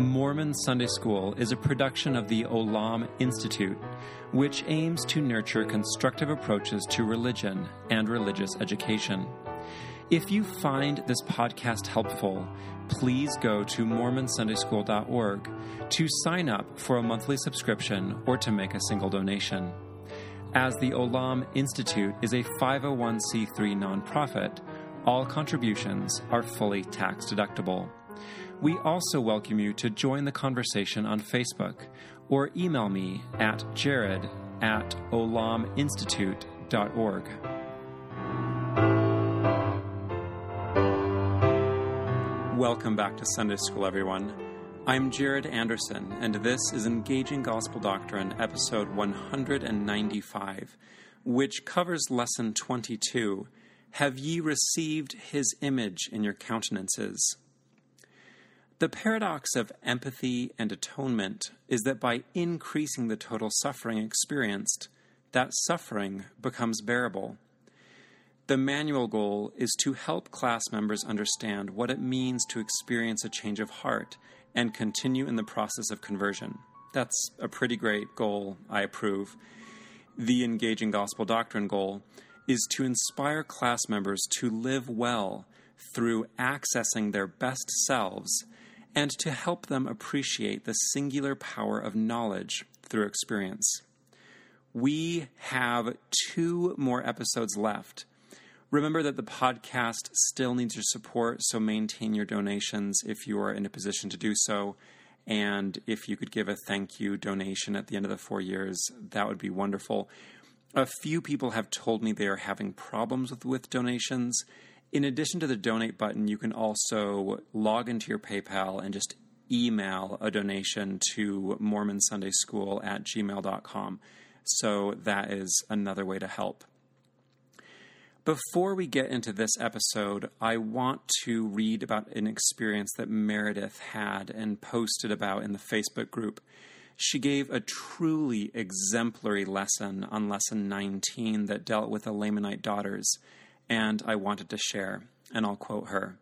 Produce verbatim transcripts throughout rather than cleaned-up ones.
Mormon Sunday School is a production of the Olam Institute, which aims to nurture constructive approaches to religion and religious education. If you find this podcast helpful, please go to mormon sunday school dot org to sign up for a monthly subscription or to make a single donation. As the Olam Institute is a five oh one c three nonprofit, all contributions are fully tax deductible. We also welcome you to join the conversation on Facebook or email me at jared at olam institute dot org. Welcome back to Sunday School, everyone. I'm Jared Anderson, and this is Engaging Gospel Doctrine, episode one hundred ninety-five, which covers lesson twenty-two, Have ye received his image in your countenances? The paradox of empathy and atonement is that by increasing the total suffering experienced, that suffering becomes bearable. The manual goal is to help class members understand what it means to experience a change of heart and continue in the process of conversion. That's a pretty great goal, I approve. The Engaging Gospel Doctrine goal is to inspire class members to live well through accessing their best selves and to help them appreciate the singular power of knowledge through experience. We have two more episodes left. Remember that the podcast still needs your support, so maintain your donations if you are in a position to do so. And if you could give a thank you donation at the end of the four years, that would be wonderful. A few people have told me they are having problems with, with donations. In addition to the donate button, you can also log into your PayPal and just email a donation to mormon sunday school at gmail dot com. So that is another way to help. Before we get into this episode, I want to read about an experience that Meredith had and posted about in the Facebook group. She gave a truly exemplary lesson on lesson nineteen that dealt with the Lamanite daughters, and I wanted to share, and I'll quote her.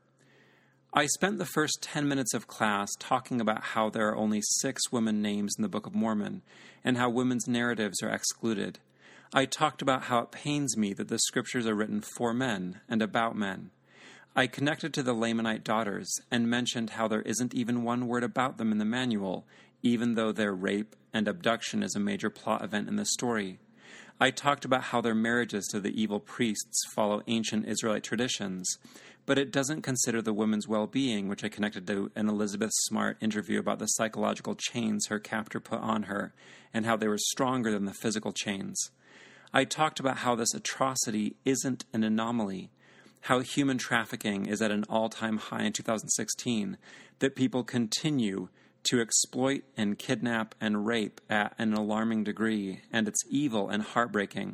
I spent the first ten minutes of class talking about how there are only six women names in the Book of Mormon, and how women's narratives are excluded. I talked about how it pains me that the scriptures are written for men and about men. I connected to the Lamanite daughters and mentioned how there isn't even one word about them in the manual, even though their rape and abduction is a major plot event in the story. I talked about how their marriages to the evil priests follow ancient Israelite traditions, but it doesn't consider the women's well-being, which I connected to an Elizabeth Smart interview about the psychological chains her captor put on her, and how they were stronger than the physical chains. I talked about how this atrocity isn't an anomaly, how human trafficking is at an all-time high in two thousand sixteen, that people continue to exploit and kidnap and rape at an alarming degree, and it's evil and heartbreaking.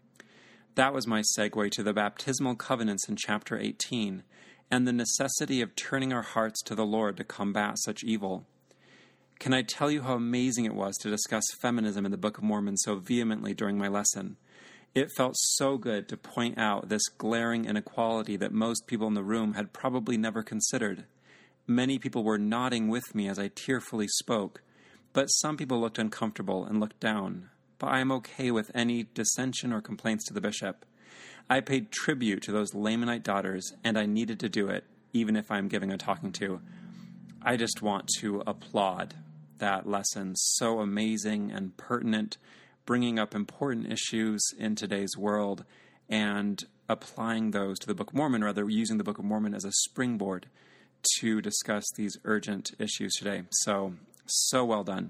That was my segue to the baptismal covenants in chapter eighteen, and the necessity of turning our hearts to the Lord to combat such evil. Can I tell you how amazing it was to discuss feminism in the Book of Mormon so vehemently during my lesson? It felt so good to point out this glaring inequality that most people in the room had probably never considered. Many people were nodding with me as I tearfully spoke, but some people looked uncomfortable and looked down. But I am okay with any dissension or complaints to the bishop. I paid tribute to those Lamanite daughters, and I needed to do it, even if I'm giving a talking to. I just want to applaud that lesson. So amazing and pertinent, bringing up important issues in today's world and applying those to the Book of Mormon, rather using the Book of Mormon as a springboard to discuss these urgent issues today. So, so well done.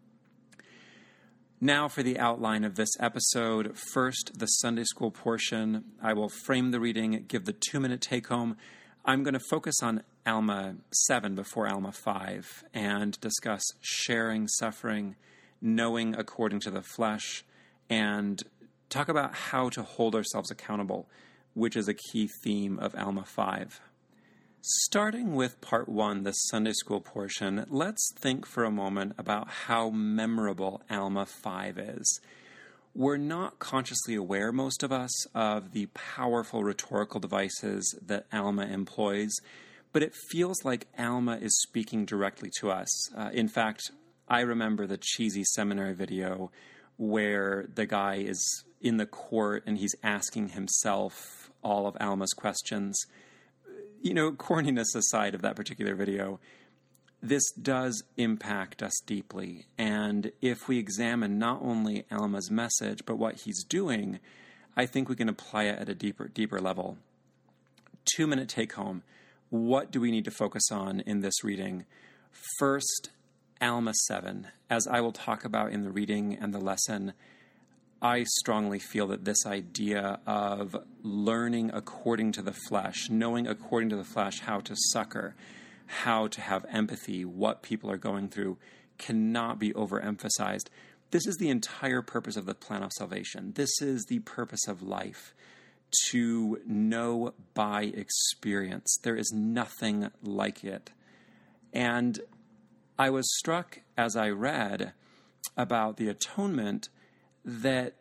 Now for the outline of this episode. First, the Sunday School portion. I will frame the reading, give the two-minute take-home. I'm going to focus on Alma seven before Alma five and discuss sharing suffering, knowing according to the flesh, and talk about how to hold ourselves accountable, which is a key theme of Alma five. Starting with part one, the Sunday School portion, let's think for a moment about how memorable Alma five is. We're not consciously aware, most of us, of the powerful rhetorical devices that Alma employs, but it feels like Alma is speaking directly to us. Uh, in fact, I remember the cheesy seminary video where the guy is in the court and he's asking himself all of Alma's questions. You know, corniness aside of that particular video, this does impact us deeply. And if we examine not only Alma's message, but what he's doing, I think we can apply it at a deeper, deeper level. Two-minute take-home. What do we need to focus on in this reading? First, Alma seven. As I will talk about in the reading and the lesson, I strongly feel that this idea of learning according to the flesh, knowing according to the flesh how to succor, how to have empathy, what people are going through, cannot be overemphasized. This is the entire purpose of the plan of salvation. This is the purpose of life, to know by experience. There is nothing like it. And I was struck as I read about the atonement that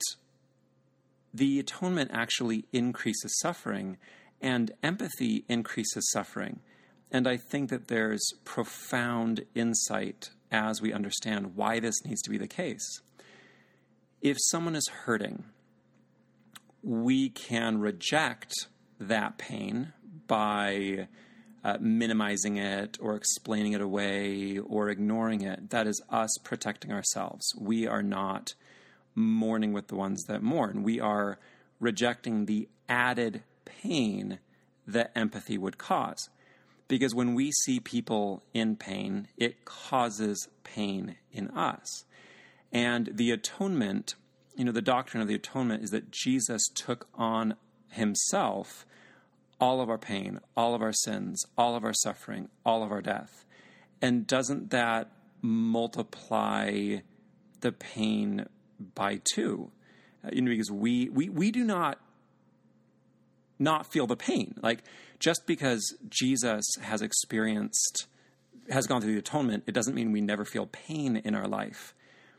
the atonement actually increases suffering and empathy increases suffering. And I think that there's profound insight as we understand why this needs to be the case. If someone is hurting, we can reject that pain by uh, minimizing it or explaining it away or ignoring it. That is us protecting ourselves. We are not mourning with the ones that mourn. We are rejecting the added pain that empathy would cause. Because when we see people in pain, it causes pain in us. And the atonement, you know, the doctrine of the atonement is that Jesus took on himself all of our pain, all of our sins, all of our suffering, all of our death. And doesn't that multiply the pain by two? Uh, you know, because we, we, we do not not feel the pain. Like, just because Jesus has experienced, has gone through the atonement, it doesn't mean we never feel pain in our life.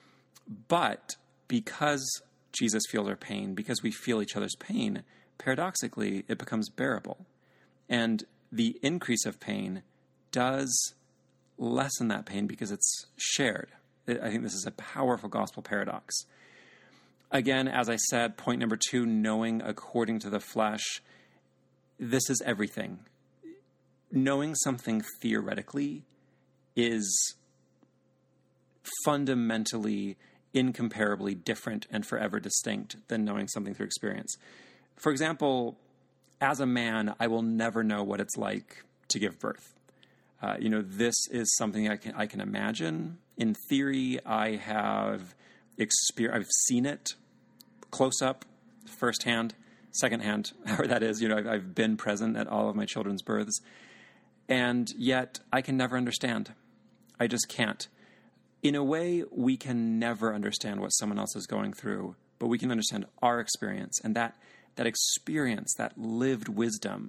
But because Jesus feels our pain, because we feel each other's pain, paradoxically, it becomes bearable. And the increase of pain does lessen that pain because it's shared. I think this is a powerful gospel paradox. Again, as I said, point number two, knowing according to the flesh. This is everything. Knowing something theoretically is fundamentally, incomparably different and forever distinct than knowing something through experience. For example, as a man, I will never know what it's like to give birth. Uh, you know, this is something I can I can imagine. In theory, I have exper- I've seen it close up, firsthand, secondhand, however that is. You know, I've, I've been present at all of my children's births, and yet I can never understand. I just can't. In a way, we can never understand what someone else is going through, but we can understand our experience, and that that experience, that lived wisdom,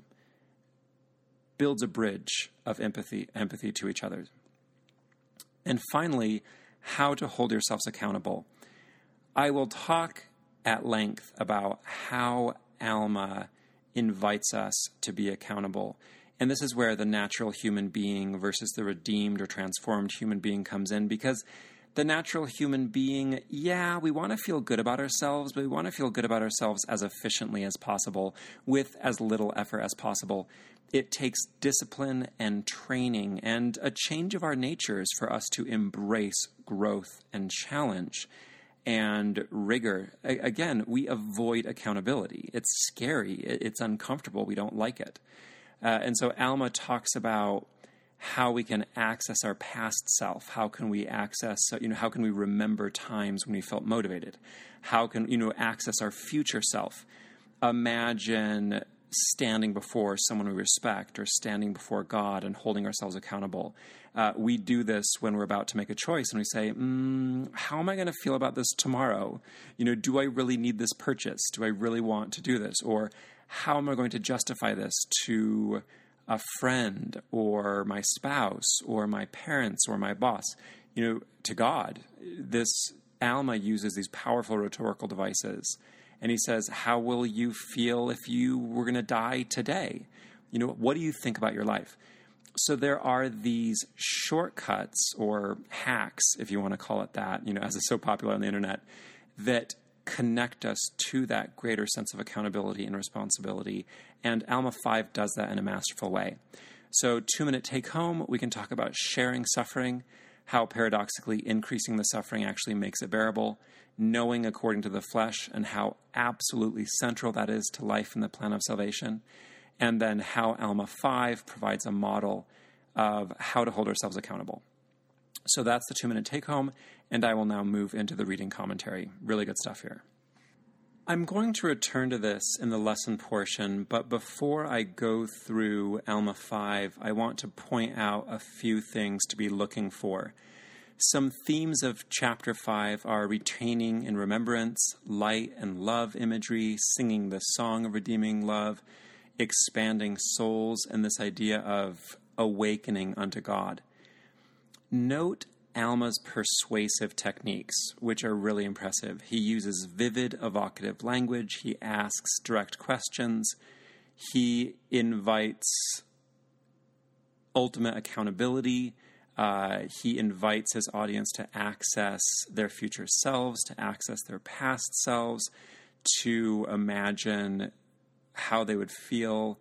builds a bridge of empathy, empathy to each other. And finally, how to hold yourselves accountable. I will talk at length about how Alma invites us to be accountable. And this is where the natural human being versus the redeemed or transformed human being comes in, because the natural human being, yeah, we want to feel good about ourselves, but we want to feel good about ourselves as efficiently as possible, with as little effort as possible. It takes discipline and training and a change of our natures for us to embrace growth and challenge and rigor. A- again, we avoid accountability. It's scary. It's uncomfortable. We don't like it. Uh, and so Alma talks about how we can access our past self. How can we access, you know, how can we remember times when we felt motivated? How can, you know, access our future self? Imagine standing before someone we respect or standing before God and holding ourselves accountable. Uh, we do this when we're about to make a choice and we say, mm, how am I going to feel about this tomorrow? You know, do I really need this purchase? Do I really want to do this? Or how am I going to justify this to a friend or my spouse or my parents or my boss? You know, to God. This Alma uses these powerful rhetorical devices. And he says, how will you feel if you were going to die today? You know, what do you think about your life? So there are these shortcuts or hacks, if you want to call it that, you know, as it's so popular on the internet, that connect us to that greater sense of accountability and responsibility. And Alma five does that in a masterful way. So two-minute take-home, we can talk about sharing suffering, how paradoxically increasing the suffering actually makes it bearable, knowing according to the flesh, and how absolutely central that is to life in the plan of salvation. And then how Alma five provides a model of how to hold ourselves accountable. So that's the two-minute take-home, and I will now move into the reading commentary. Really good stuff here. I'm going to return to this in the lesson portion, but before I go through Alma five, I want to point out a few things to be looking for. Some themes of chapter five are retaining in remembrance, light and love imagery, singing the song of redeeming love, expanding souls, and this idea of awakening unto God. Note Alma's persuasive techniques, which are really impressive. He uses vivid, evocative language. He asks direct questions. He invites ultimate accountability. Uh, he invites his audience to access their future selves, to access their past selves, to imagine how they would feel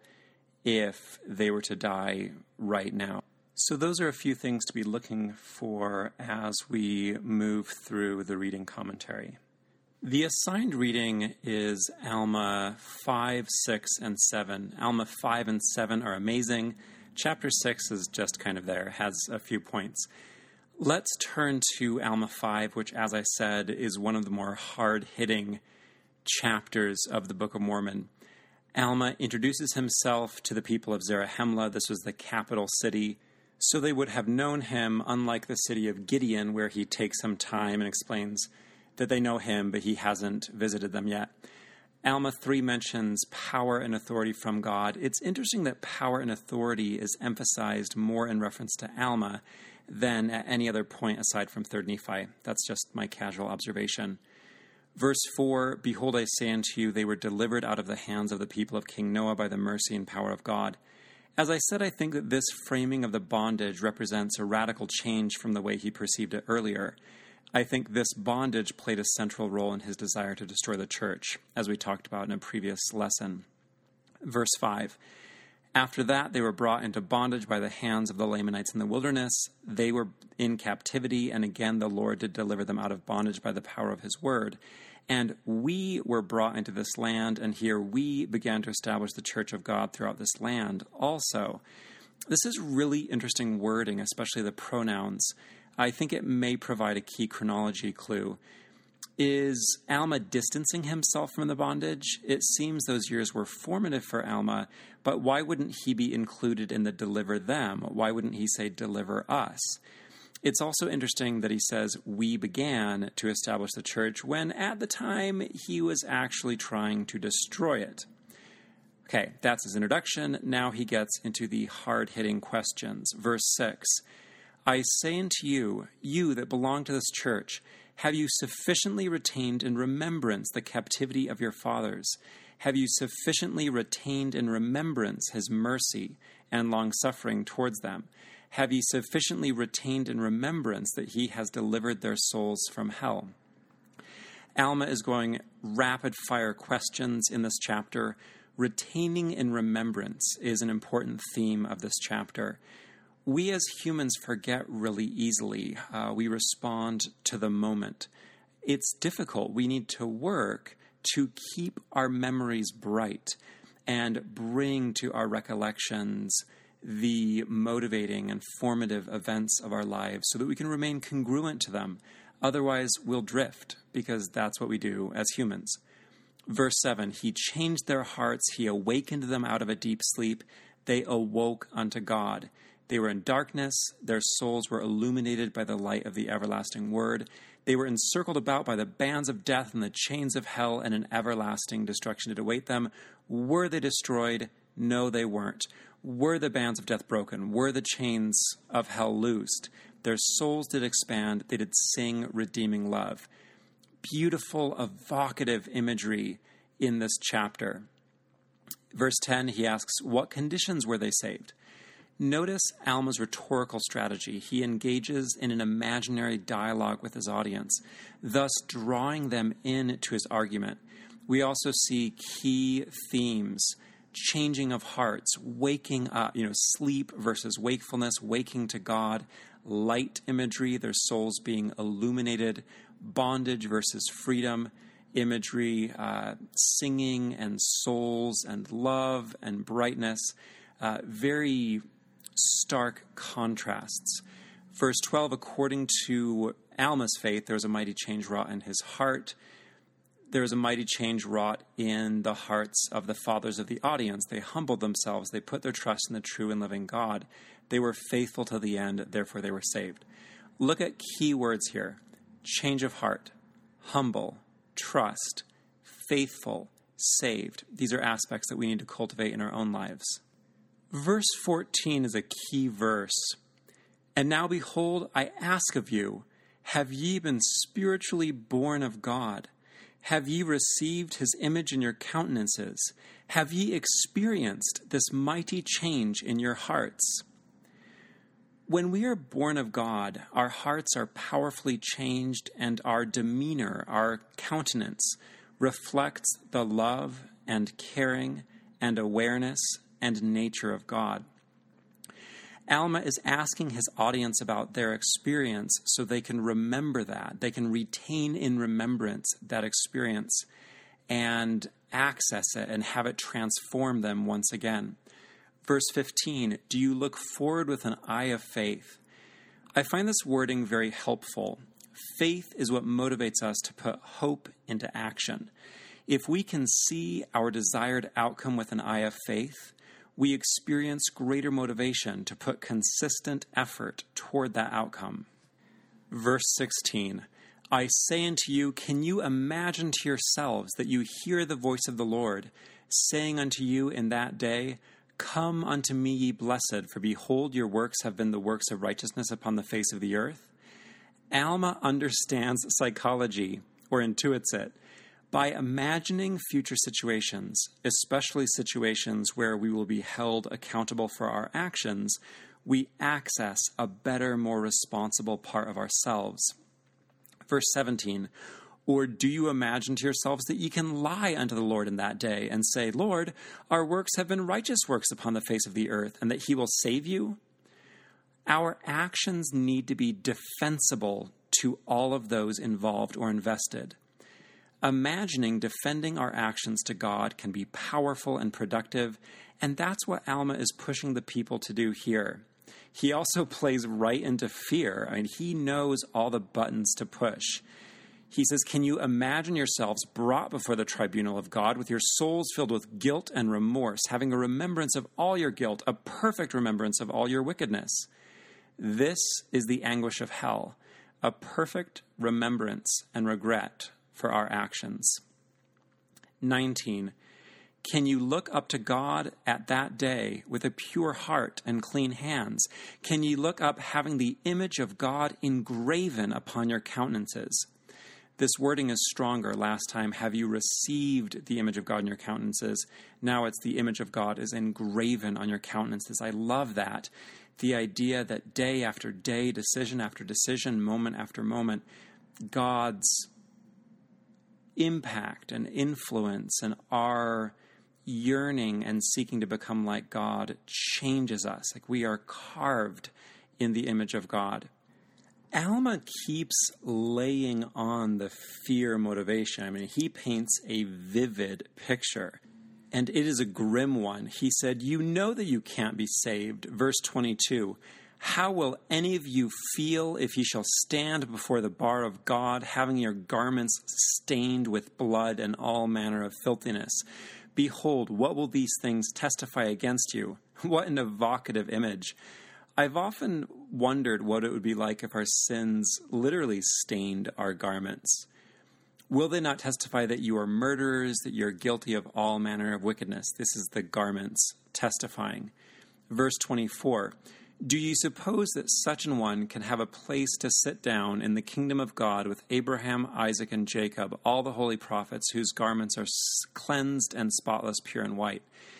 if they were to die right now. So those are a few things to be looking for as we move through the reading commentary. The assigned reading is Alma five, six, and seven. Alma five and seven are amazing. Chapter six is just kind of there, has a few points. Let's turn to Alma five, which, as I said, is one of the more hard-hitting chapters of the Book of Mormon. Alma introduces himself to the people of Zarahemla. This was the capital city. So they would have known him, unlike the city of Gideon, where he takes some time and explains that they know him, but he hasn't visited them yet. Alma three mentions power and authority from God. It's interesting that power and authority is emphasized more in reference to Alma than at any other point aside from third Nephi. That's just my casual observation. Verse four, behold, I say unto you, they were delivered out of the hands of the people of King Noah by the mercy and power of God. As I said, I think that this framing of the bondage represents a radical change from the way he perceived it earlier. I think this bondage played a central role in his desire to destroy the church, as we talked about in a previous lesson. Verse five, after that they were brought into bondage by the hands of the Lamanites in the wilderness. They were in captivity, and again the Lord did deliver them out of bondage by the power of his word. And we were brought into this land, and here we began to establish the church of God throughout this land also. This is really interesting wording, especially the pronouns. I think it may provide a key chronology clue. Is Alma distancing himself from the bondage? It seems those years were formative for Alma, but why wouldn't he be included in the deliver them? Why wouldn't he say deliver us? It's also interesting that he says, we began to establish the church, when at the time he was actually trying to destroy it. Okay, that's his introduction. Now he gets into the hard-hitting questions. Verse six, I say unto you, you that belong to this church, have you sufficiently retained in remembrance the captivity of your fathers? Have you sufficiently retained in remembrance his mercy and long-suffering towards them? Have ye sufficiently retained in remembrance that he has delivered their souls from hell? Alma is going rapid-fire questions in this chapter. Retaining in remembrance is an important theme of this chapter. We as humans forget really easily. Uh, we respond to the moment. It's difficult. We need to work to keep our memories bright and bring to our recollections the motivating and formative events of our lives so that we can remain congruent to them. Otherwise, we'll drift, because that's what we do as humans. Verse seven, he changed their hearts, he awakened them out of a deep sleep, they awoke unto God. They were in darkness, their souls were illuminated by the light of the everlasting word. They were encircled about by the bands of death and the chains of hell, and an everlasting destruction did await them. Were they destroyed? No, they weren't. Were the bands of death broken? Were the chains of hell loosed? Their souls did expand. They did sing redeeming love. Beautiful, evocative imagery in this chapter. Verse ten, he asks, what conditions were they saved? Notice Alma's rhetorical strategy. He engages in an imaginary dialogue with his audience, thus drawing them into his argument. We also see key themes: changing of hearts, waking up, you know, sleep versus wakefulness, waking to God, light imagery, their souls being illuminated, bondage versus freedom imagery, uh, singing and souls and love and brightness, uh, very stark contrasts. Verse twelve, according to Alma's faith, there was a mighty change wrought in his heart. There was a mighty change wrought in the hearts of the fathers of the audience. They humbled themselves. They put their trust in the true and living God. They were faithful to the end, therefore they were saved. Look at key words here: change of heart, humble, trust, faithful, saved. These are aspects that we need to cultivate in our own lives. Verse fourteen is a key verse. And now behold, I ask of you, have ye been spiritually born of God? Have ye received his image in your countenances? Have ye experienced this mighty change in your hearts? When we are born of God, our hearts are powerfully changed, and our demeanor, our countenance, reflects the love and caring and awareness and nature of God. Alma is asking his audience about their experience so they can remember that. They can retain in remembrance that experience and access it and have it transform them once again. Verse fifteen, do you look forward with an eye of faith? I find this wording very helpful. Faith is what motivates us to put hope into action. If we can see our desired outcome with an eye of faith, we experience greater motivation to put consistent effort toward that outcome. Verse sixteen, I say unto you, can you imagine to yourselves that you hear the voice of the Lord, saying unto you in that day, come unto me, ye blessed, for behold, your works have been the works of righteousness upon the face of the earth? Alma understands psychology, or intuits it, by imagining future situations, especially situations where we will be held accountable for our actions. We access a better, more responsible part of ourselves. Verse seventeen, or do you imagine to yourselves that ye can lie unto the Lord in that day and say, Lord, our works have been righteous works upon the face of the earth, and that he will save you? Our actions need to be defensible to all of those involved or invested. Imagining defending our actions to God can be powerful and productive, and that's what Alma is pushing the people to do here. He also plays right into fear. I mean, he knows all the buttons to push. He says, can you imagine yourselves brought before the tribunal of God with your souls filled with guilt and remorse, having a remembrance of all your guilt, a perfect remembrance of all your wickedness? This is the anguish of hell, a perfect remembrance and regret for our actions. nineteen. Can you look up to God at that day with a pure heart and clean hands? Can you look up having the image of God engraven upon your countenances? This wording is stronger. Last time, have you received the image of God in your countenances? Now it's the image of God is engraven on your countenances. I love that. The idea that day after day, decision after decision, moment after moment, God's impact and influence and our yearning and seeking to become like God changes us. Like we are carved in the image of God. Alma keeps laying on the fear motivation. I mean, he paints a vivid picture, and it is a grim one. He said, you know that you can't be saved. Verse twenty-two, how will any of you feel if ye shall stand before the bar of God, having your garments stained with blood and all manner of filthiness? Behold, what will these things testify against you? What an evocative image. I've often wondered what it would be like if our sins literally stained our garments. Will they not testify that you are murderers, that you're guilty of all manner of wickedness? This is the garments testifying. Verse twenty-four, do you suppose that such an one can have a place to sit down in the kingdom of God with Abraham, Isaac, and Jacob, all the holy prophets whose garments are cleansed and spotless, pure and white?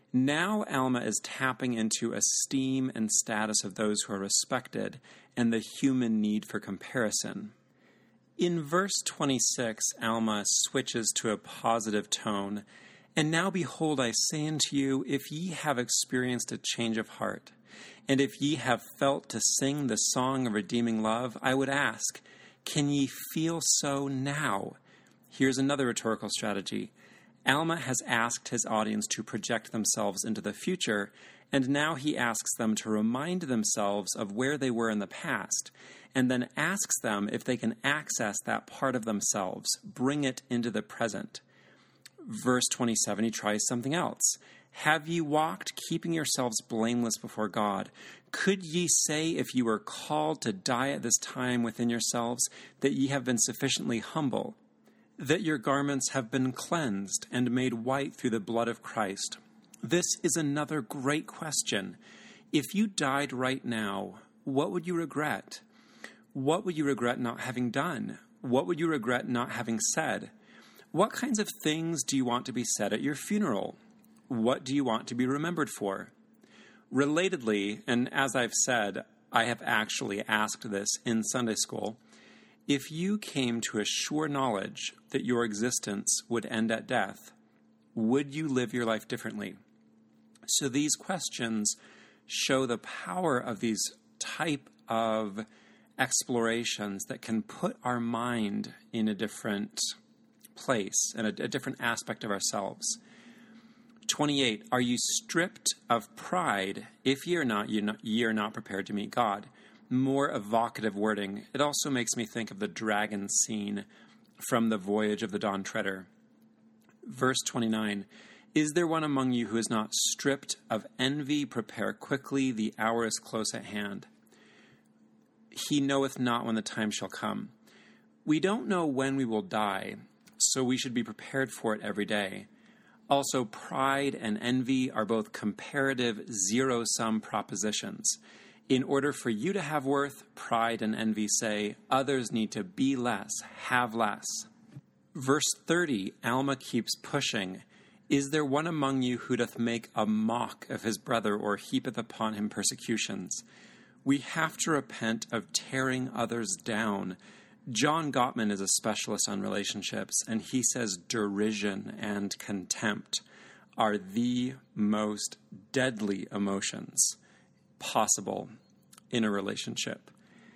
Now Alma is tapping into esteem and status of those who are respected and the human need for comparison. In verse twenty-six, Alma switches to a positive tone. And now behold, I say unto you, if ye have experienced a change of heart, and if ye have felt to sing the song of redeeming love, I would ask, can ye feel so now? Here's another rhetorical strategy. Alma has asked his audience to project themselves into the future, and now he asks them to remind themselves of where they were in the past, and then asks them if they can access that part of themselves, bring it into the present. Verse twenty-seven, he tries something else. Have ye walked, keeping yourselves blameless before God? Could ye say, if ye were called to die at this time within yourselves, that ye have been sufficiently humble, that your garments have been cleansed and made white through the blood of Christ? This is another great question. If you died right now, what would you regret? What would you regret not having done? What would you regret not having said? What kinds of things do you want to be said at your funeral? What do you want to be remembered for? Relatedly, and as I've said, I have actually asked this in Sunday school, if you came to a sure knowledge that your existence would end at death, would you live your life differently? So these questions show the power of these type of explorations that can put our mind in a different place and a, a different aspect of ourselves. twenty-eight, are you stripped of pride? If ye are not, ye, not, ye are not prepared to meet God. More evocative wording. It also makes me think of the dragon scene from the Voyage of the Dawn Treader. Verse twenty-nine, is there one among you who is not stripped of envy? Prepare quickly, the hour is close at hand. He knoweth not when the time shall come. We don't know when we will die, so we should be prepared for it every day. Also, pride and envy are both comparative zero-sum propositions. In order for you to have worth, pride and envy say, others need to be less, have less. Verse thirty, Alma keeps pushing. Is there one among you who doth make a mock of his brother, or heapeth upon him persecutions? We have to repent of tearing others down. John Gottman is a specialist on relationships, and he says derision and contempt are the most deadly emotions possible in a relationship.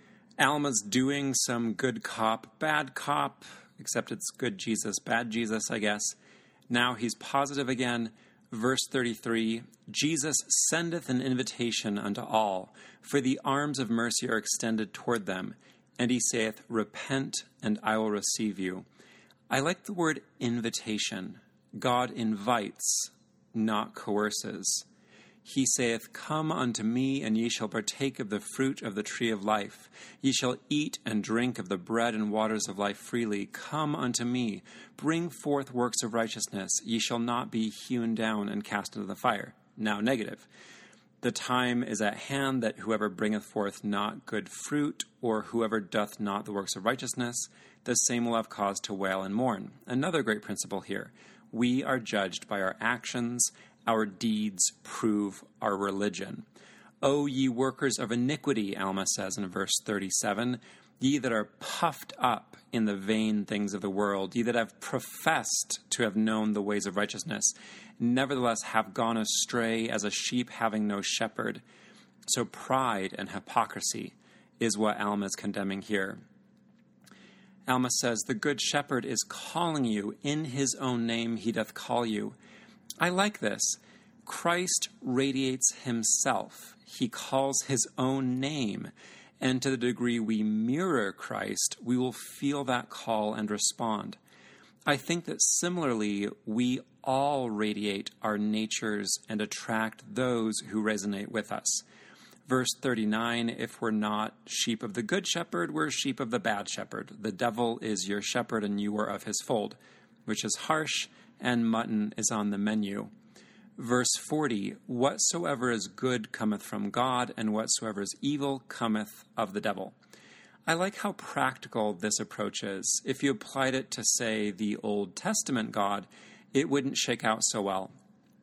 Alma's doing some good cop, bad cop, except it's good Jesus, bad Jesus, I guess. Now he's positive again. Verse thirty-three, Jesus sendeth an invitation unto all, for the arms of mercy are extended toward them. And he saith, repent, and I will receive you. I like the word invitation. God invites, not coerces. He saith, come unto me, and ye shall partake of the fruit of the tree of life. Ye shall eat and drink of the bread and waters of life freely. Come unto me, bring forth works of righteousness. Ye shall not be hewn down and cast into the fire. Now negative. The time is at hand that whoever bringeth forth not good fruit, or whoever doth not the works of righteousness, the same will have cause to wail and mourn. Another great principle here. We are judged by our actions. Our deeds prove our religion. O ye workers of iniquity, Alma says in verse thirty-seven, ye that are puffed up in the vain things of the world, ye that have professed to have known the ways of righteousness, nevertheless have gone astray as a sheep having no shepherd. So pride and hypocrisy is what Alma is condemning here. Alma says, the good shepherd is calling you. In his own name he doth call you. I like this. Christ radiates himself. He calls his own name. And to the degree we mirror Christ, we will feel that call and respond. I think that similarly, we all radiate our natures and attract those who resonate with us. Verse thirty-nine, if we're not sheep of the good shepherd, we're sheep of the bad shepherd. The devil is your shepherd and you are of his fold, which is harsh, and mutton is on the menu. Verse forty, whatsoever is good cometh from God, and whatsoever is evil cometh of the devil. I like how practical this approach is. If you applied it to, say, the Old Testament God, it wouldn't shake out so well.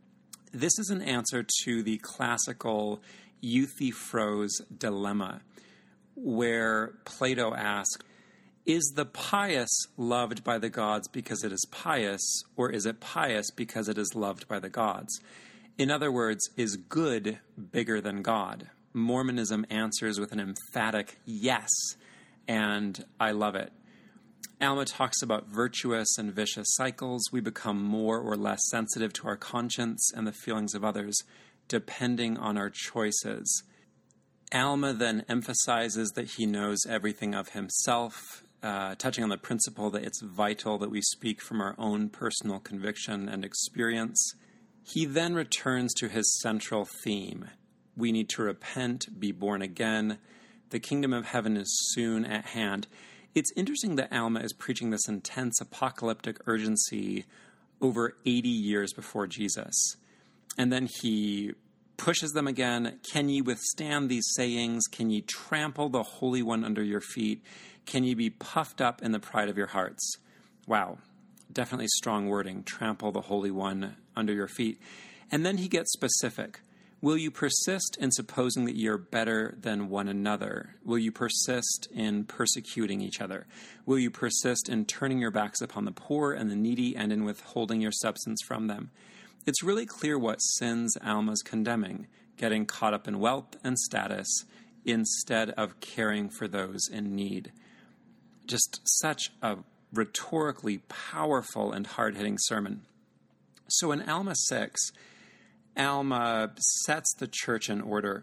This is an answer to the classical Euthyphros dilemma, where Plato asks, is the pious loved by the gods because it is pious, or is it pious because it is loved by the gods? In other words, is good bigger than God? Mormonism answers with an emphatic yes, and I love it. Alma talks about virtuous and vicious cycles. We become more or less sensitive to our conscience and the feelings of others, depending on our choices. Alma then emphasizes that he knows everything of himself, uh, touching on the principle that it's vital that we speak from our own personal conviction and experience. He then returns to his central theme. We need to repent, be born again. The kingdom of heaven is soon at hand. It's interesting that Alma is preaching this intense apocalyptic urgency over eighty years before Jesus. And then he pushes them again. Can ye withstand these sayings? Can ye trample the Holy One under your feet? Can ye be puffed up in the pride of your hearts? Wow, definitely strong wording. Trample the Holy One under your feet. And then he gets specific. Will you persist in supposing that you're better than one another? Will you persist in persecuting each other? Will you persist in turning your backs upon the poor and the needy and in withholding your substance from them? It's really clear what sins Alma's condemning, getting caught up in wealth and status instead of caring for those in need. Just such a rhetorically powerful and hard-hitting sermon. So in Alma six, Alma sets the church in order.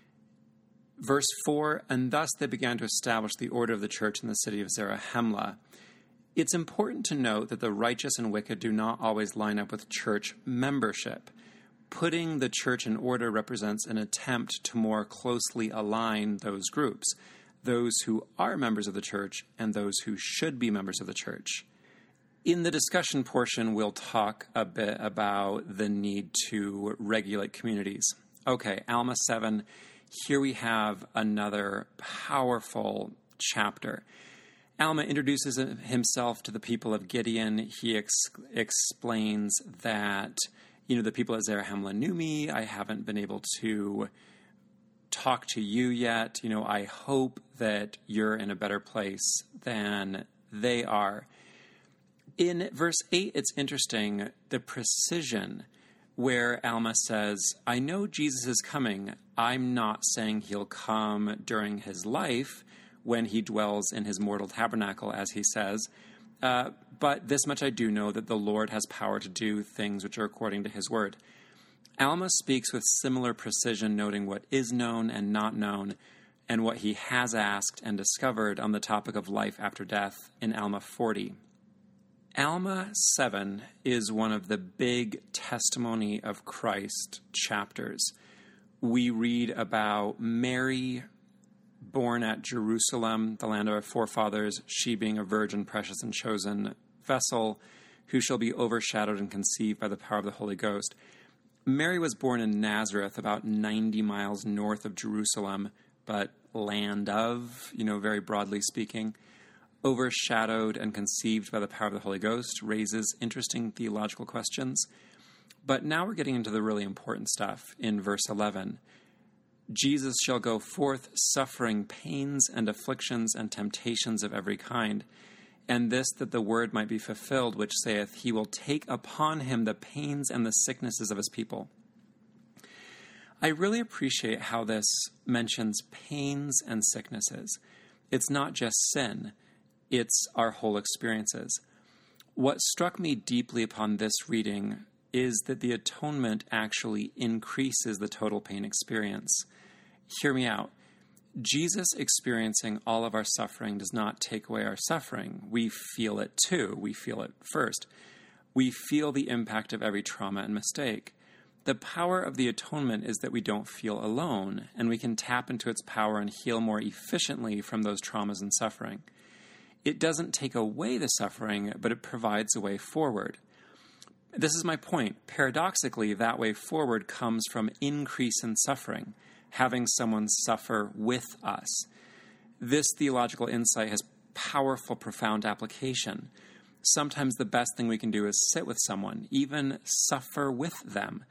Verse four, and thus they began to establish the order of the church in the city of Zarahemla. It's important to note that the righteous and wicked do not always line up with church membership. Putting the church in order represents an attempt to more closely align those groups, those who are members of the church and those who should be members of the church. In the discussion portion, we'll talk a bit about the need to regulate communities. Okay, Alma seven, here we have another powerful chapter. Alma introduces himself to the people of Gideon. He ex- explains that, you know, the people at Zarahemla knew me. I haven't been able to talk to you yet. You know, I hope that you're in a better place than they are. In verse eight, it's interesting, the precision where Alma says, I know Jesus is coming. I'm not saying he'll come during his life when he dwells in his mortal tabernacle, as he says, uh, but this much I do know, that the Lord has power to do things which are according to his word. Alma speaks with similar precision, noting what is known and not known, and what he has asked and discovered on the topic of life after death in Alma forty. Alma seven is one of the big testimony of Christ chapters. We read about Mary, born at Jerusalem, the land of our forefathers, she being a virgin, precious and chosen vessel, who shall be overshadowed and conceived by the power of the Holy Ghost. Mary was born in Nazareth, about ninety miles north of Jerusalem, but land of, you know, very broadly speaking. Overshadowed and conceived by the power of the Holy Ghost raises interesting theological questions. But now we're getting into the really important stuff in verse eleven. Jesus shall go forth suffering pains and afflictions and temptations of every kind, and this that the word might be fulfilled, which saith, he will take upon him the pains and the sicknesses of his people. I really appreciate how this mentions pains and sicknesses. It's not just sin. It's our whole experiences. What struck me deeply upon this reading is that the atonement actually increases the total pain experience. Hear me out. Jesus experiencing all of our suffering does not take away our suffering. We feel it too. We feel it first. We feel the impact of every trauma and mistake. The power of the atonement is that we don't feel alone, and we can tap into its power and heal more efficiently from those traumas and suffering. It doesn't take away the suffering, but it provides a way forward. This is my point. Paradoxically, that way forward comes from increase in suffering, having someone suffer with us. This theological insight has powerful, profound application. Sometimes the best thing we can do is sit with someone, even suffer with them.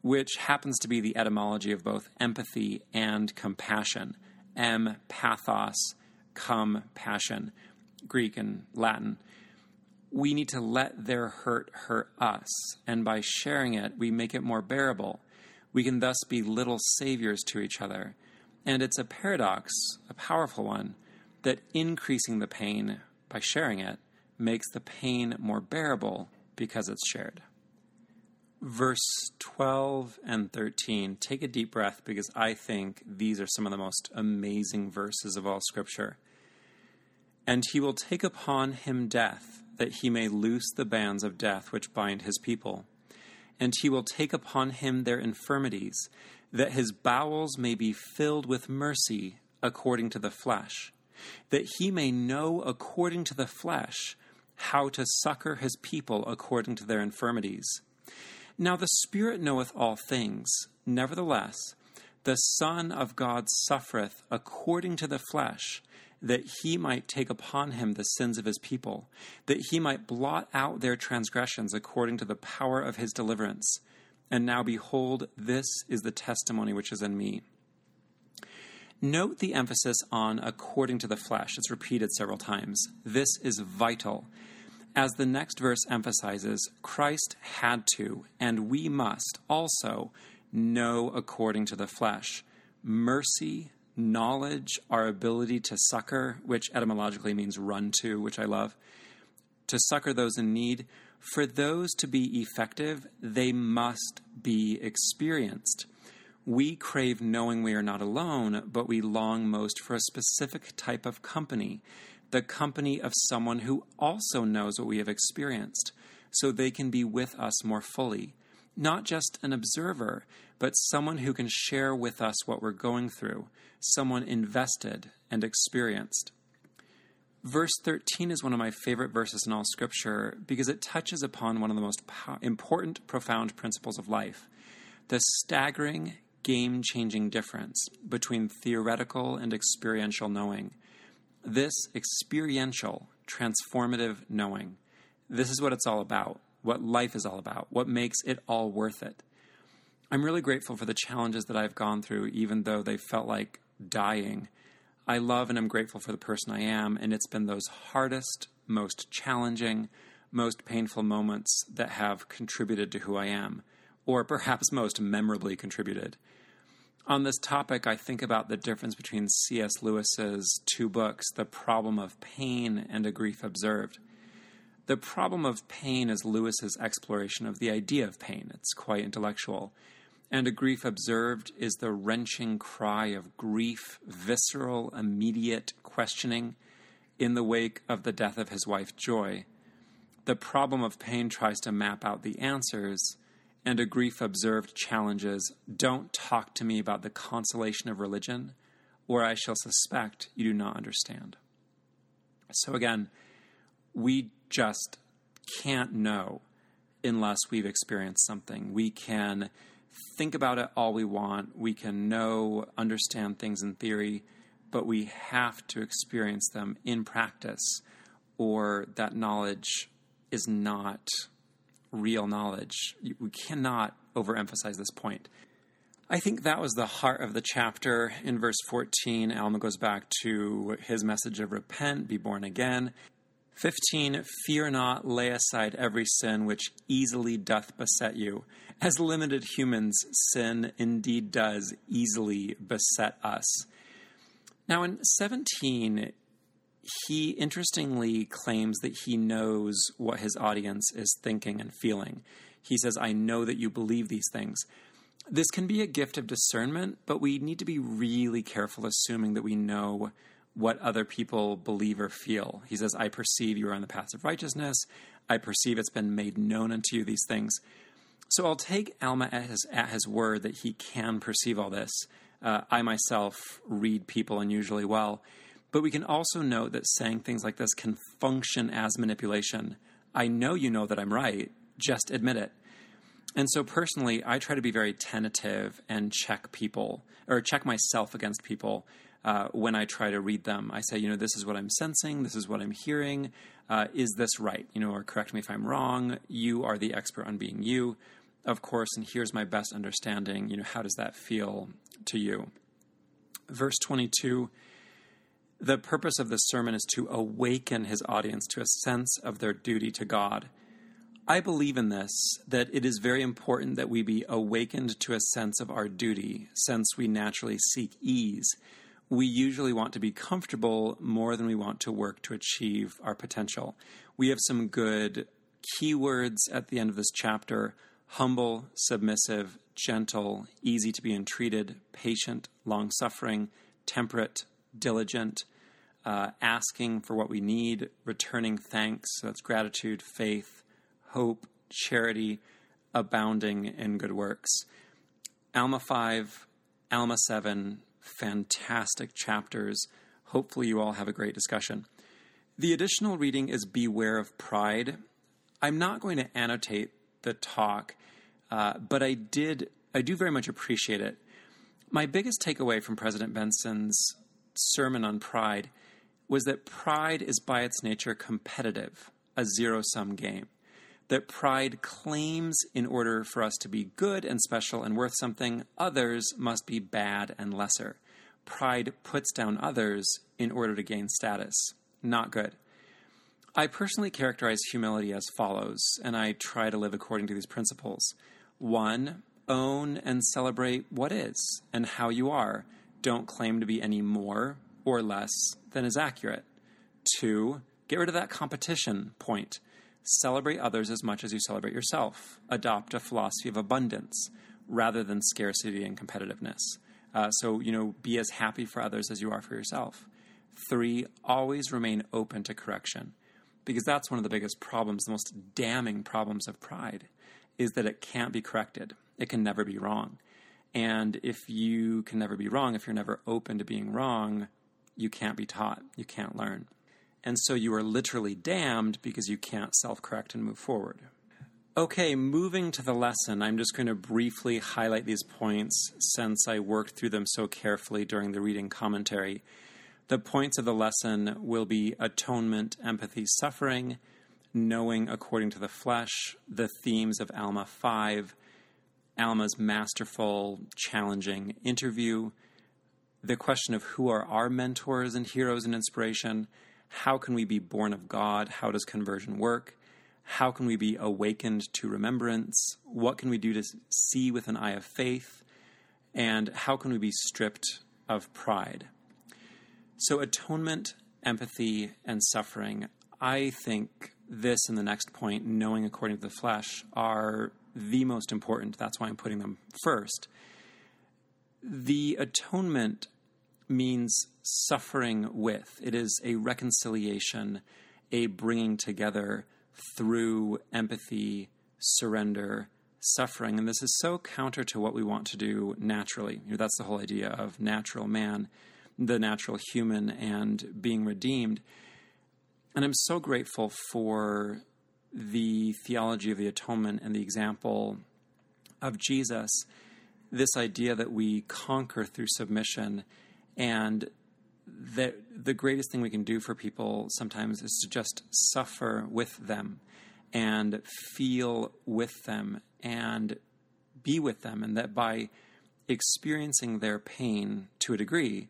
which happens to be the etymology of both empathy and compassion. Em, pathos, cum, passion, Greek and Latin. We need to let their hurt hurt us, and by sharing it, we make it more bearable. We can thus be little saviors to each other. And it's a paradox, a powerful one, that increasing the pain by sharing it makes the pain more bearable because it's shared. Verse twelve and thirteen, take a deep breath because I think these are some of the most amazing verses of all Scripture. And he will take upon him death, that he may loose the bands of death which bind his people. And he will take upon him their infirmities, that his bowels may be filled with mercy according to the flesh, that he may know according to the flesh how to succor his people according to their infirmities. Now the Spirit knoweth all things, nevertheless, the Son of God suffereth according to the flesh, that he might take upon him the sins of his people, that he might blot out their transgressions according to the power of his deliverance. And now behold, this is the testimony which is in me. Note the emphasis on according to the flesh. It's repeated several times. This is vital. As the next verse emphasizes, Christ had to, and we must also know according to the flesh. Mercy, knowledge, our ability to succor, which etymologically means run to, which I love, to succor those in need. For those to be effective, they must be experienced. We crave knowing we are not alone, but we long most for a specific type of company, the company of someone who also knows what we have experienced, so they can be with us more fully. Not just an observer, but someone who can share with us what we're going through, someone invested and experienced. Verse thirteen is one of my favorite verses in all Scripture because it touches upon one of the most po- important, profound principles of life, the staggering, game-changing difference between theoretical and experiential knowing. This experiential, transformative knowing, this is what it's all about, what life is all about, what makes it all worth it. I'm really grateful for the challenges that I've gone through, even though they felt like dying. I love and I'm grateful for the person I am, and it's been those hardest, most challenging, most painful moments that have contributed to who I am, or perhaps most memorably contributed. On this topic, I think about the difference between C S Lewis's two books, The Problem of Pain and A Grief Observed. The Problem of Pain is Lewis's exploration of the idea of pain. It's quite intellectual. And A Grief Observed is the wrenching cry of grief, visceral, immediate questioning in the wake of the death of his wife, Joy. The Problem of Pain tries to map out the answers, and A Grief Observed challenges, don't talk to me about the consolation of religion, or I shall suspect you do not understand. So again, we just can't know unless we've experienced something. We can think about it all we want. We can know, understand things in theory, but we have to experience them in practice, or that knowledge is not real knowledge. We cannot overemphasize this point. I think that was the heart of the chapter. In verse fourteen, Alma goes back to his message of repent, be born again. fifteen, fear not, lay aside every sin which easily doth beset you. As limited humans, sin indeed does easily beset us. Now in seventeen, he interestingly claims that he knows what his audience is thinking and feeling. He says, I know that you believe these things. This can be a gift of discernment, but we need to be really careful assuming that we know what other people believe or feel. He says, I perceive you are on the path of righteousness. I perceive it's been made known unto you, these things. So I'll take Alma at his, at his word that he can perceive all this. Uh, I myself read people unusually well. But we can also note that saying things like this can function as manipulation. I know you know that I'm right. Just admit it. And so personally, I try to be very tentative and check people, or check myself against people uh, when I try to read them. I say, you know, this is what I'm sensing. This is what I'm hearing. Uh, is this right? You know, or correct me if I'm wrong. You are the expert on being you. of course, and here's my best understanding, you know, how does that feel to you? Verse twenty-two, the purpose of this sermon is to awaken his audience to a sense of their duty to God. I believe in this, that it is very important that we be awakened to a sense of our duty, since we naturally seek ease. We usually want to be comfortable more than we want to work to achieve our potential. We have some good keywords at the end of this chapter: humble, submissive, gentle, easy to be entreated, patient, long-suffering, temperate, diligent, uh, asking for what we need, returning thanks, so that's gratitude, faith, hope, charity, abounding in good works. Alma five, Alma seven, fantastic chapters. Hopefully you all have a great discussion. The additional reading is Beware of Pride. I'm not going to annotate the talk, uh, but I did, I do very much appreciate it. My biggest takeaway from President Benson's sermon on pride was that pride is by its nature competitive, a zero-sum game. That pride claims in order for us to be good and special and worth something, others must be bad and lesser. Pride puts down others in order to gain status. Not good. I personally characterize humility as follows, and I try to live according to these principles. One, own and celebrate what is and how you are. Don't claim to be any more or less than is accurate. Two, get rid of that competition point. Celebrate others as much as you celebrate yourself. Adopt a philosophy of abundance rather than scarcity and competitiveness. Uh, so, you know, be as happy for others as you are for yourself. Three, always remain open to correction, because that's one of the biggest problems, the most damning problems of pride, is that it can't be corrected. It can never be wrong. And if you can never be wrong, if you're never open to being wrong, you can't be taught. You can't learn. And so you are literally damned because you can't self-correct and move forward. Okay, moving to the lesson, I'm just going to briefly highlight these points since I worked through them so carefully during the reading commentary. The points of the lesson will be atonement, empathy, suffering, knowing according to the flesh, the themes of Alma five, Alma's masterful, challenging interview, the question of who are our mentors and heroes and inspiration. How can we be born of God? How does conversion work? How can we be awakened to remembrance? What can we do to see with an eye of faith? And how can we be stripped of pride? So atonement, empathy, and suffering. I think this and the next point, knowing according to the flesh, are the most important. That's why I'm putting them first. The atonement means suffering with. It is a reconciliation, a bringing together through empathy, surrender, suffering. And this is so counter to what we want to do naturally. You know, that's the whole idea of natural man, the natural human, and being redeemed. And I'm so grateful for the theology of the atonement and the example of Jesus, this idea that we conquer through submission, and that the greatest thing we can do for people sometimes is to just suffer with them and feel with them and be with them, and that by experiencing their pain to a degree,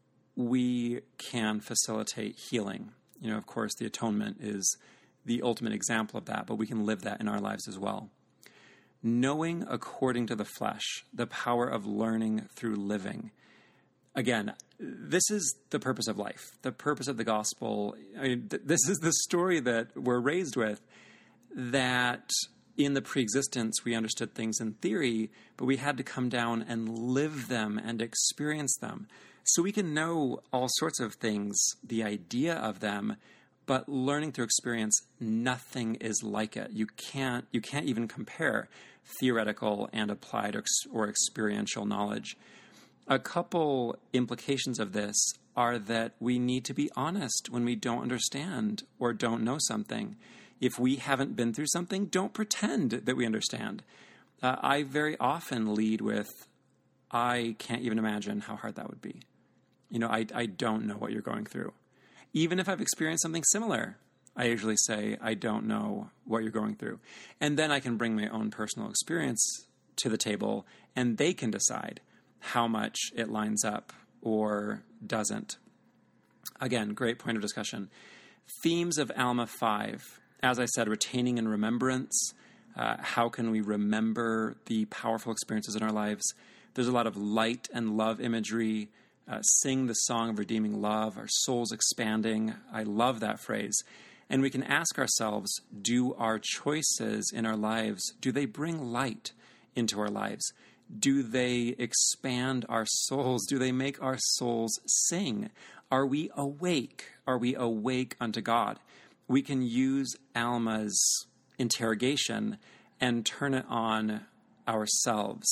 we can facilitate healing. You know, of course, the atonement is the ultimate example of that, but we can live that in our lives as well. Knowing according to the flesh, the power of learning through living. Again, this is the purpose of life, the purpose of the gospel. I mean, th- this is the story that we're raised with, that in the pre-existence we understood things in theory, but we had to come down and live them and experience them. So we can know all sorts of things, the idea of them, but learning through experience, nothing is like it. You can't you can't even compare theoretical and applied or, or experiential knowledge. A couple implications of this are that we need to be honest when we don't understand or don't know something. If we haven't been through something, don't pretend that we understand. Uh, I very often lead with, I can't even imagine how hard that would be. You know, I, I don't know what you're going through. Even if I've experienced something similar, I usually say, I don't know what you're going through. And then I can bring my own personal experience to the table, and they can decide how much it lines up or doesn't. Again, great point of discussion. Themes of Alma five. As I said, retaining and remembrance. Uh, how can we remember the powerful experiences in our lives? There's a lot of light and love imagery. Uh, sing the song of redeeming love. Our souls expanding. I love that phrase. And we can ask ourselves, do our choices in our lives, do they bring light into our lives? Do they expand our souls? Do they make our souls sing? Are we awake? Are we awake unto God? We can use Alma's interrogation and turn it on ourselves.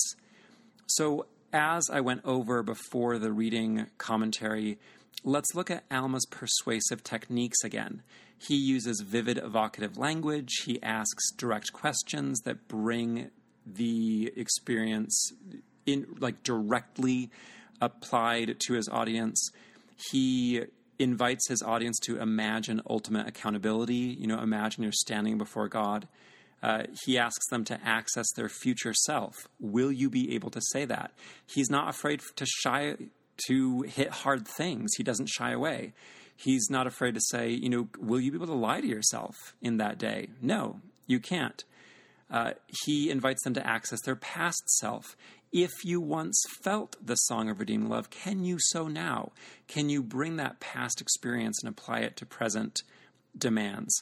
So as I went over before the reading commentary, let's look at Alma's persuasive techniques again. He uses vivid, evocative language. He asks direct questions that bring the experience in, like, directly applied to his audience. He invites his audience to imagine ultimate accountability. You know, imagine you're standing before God. Uh, he asks them to access their future self. Will you be able to say that? He's not afraid to shy, to hit hard things. He doesn't shy away. He's not afraid to say, you know, will you be able to lie to yourself in that day? No, you can't. Uh, he invites them to access their past self. If you once felt the song of redeeming love, can you so now? Can you bring that past experience and apply it to present demands?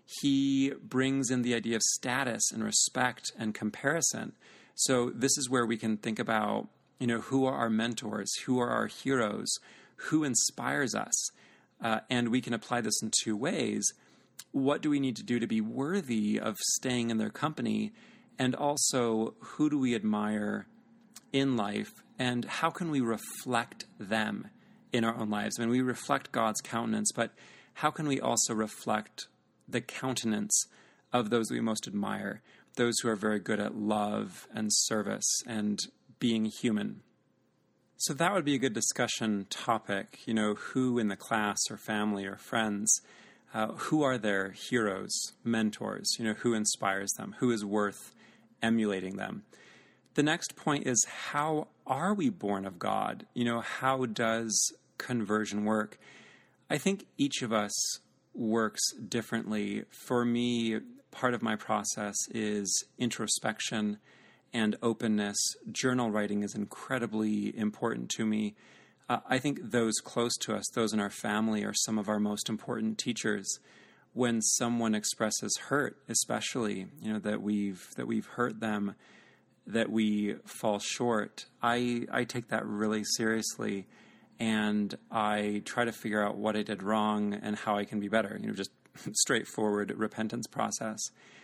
He brings in the idea of status and respect and comparison. So this is where we can think about, you know, who are our mentors? Who are our heroes? Who inspires us? Uh, and we can apply this in two ways. What do we need to do to be worthy of staying in their company? And also, who do we admire in life? And how can we reflect them in our own lives? I mean, we reflect God's countenance, but how can we also reflect the countenance of those we most admire, those who are very good at love and service and being human? So that would be a good discussion topic. You know, who in the class or family or friends, uh, who are their heroes, mentors? You know, who inspires them? Who is worth emulating them? The next point is, how are we born of God? You know, how does conversion work? I think each of us works differently. For me, part of my process is introspection and openness. Journal writing is incredibly important to me. Uh, I think those close to us, those in our family, are some of our most important teachers. When someone expresses hurt, especially, you know, that we've that we've hurt them, that we fall short, I I take that really seriously, and I try to figure out what I did wrong and how I can be better. You know, just straightforward repentance process.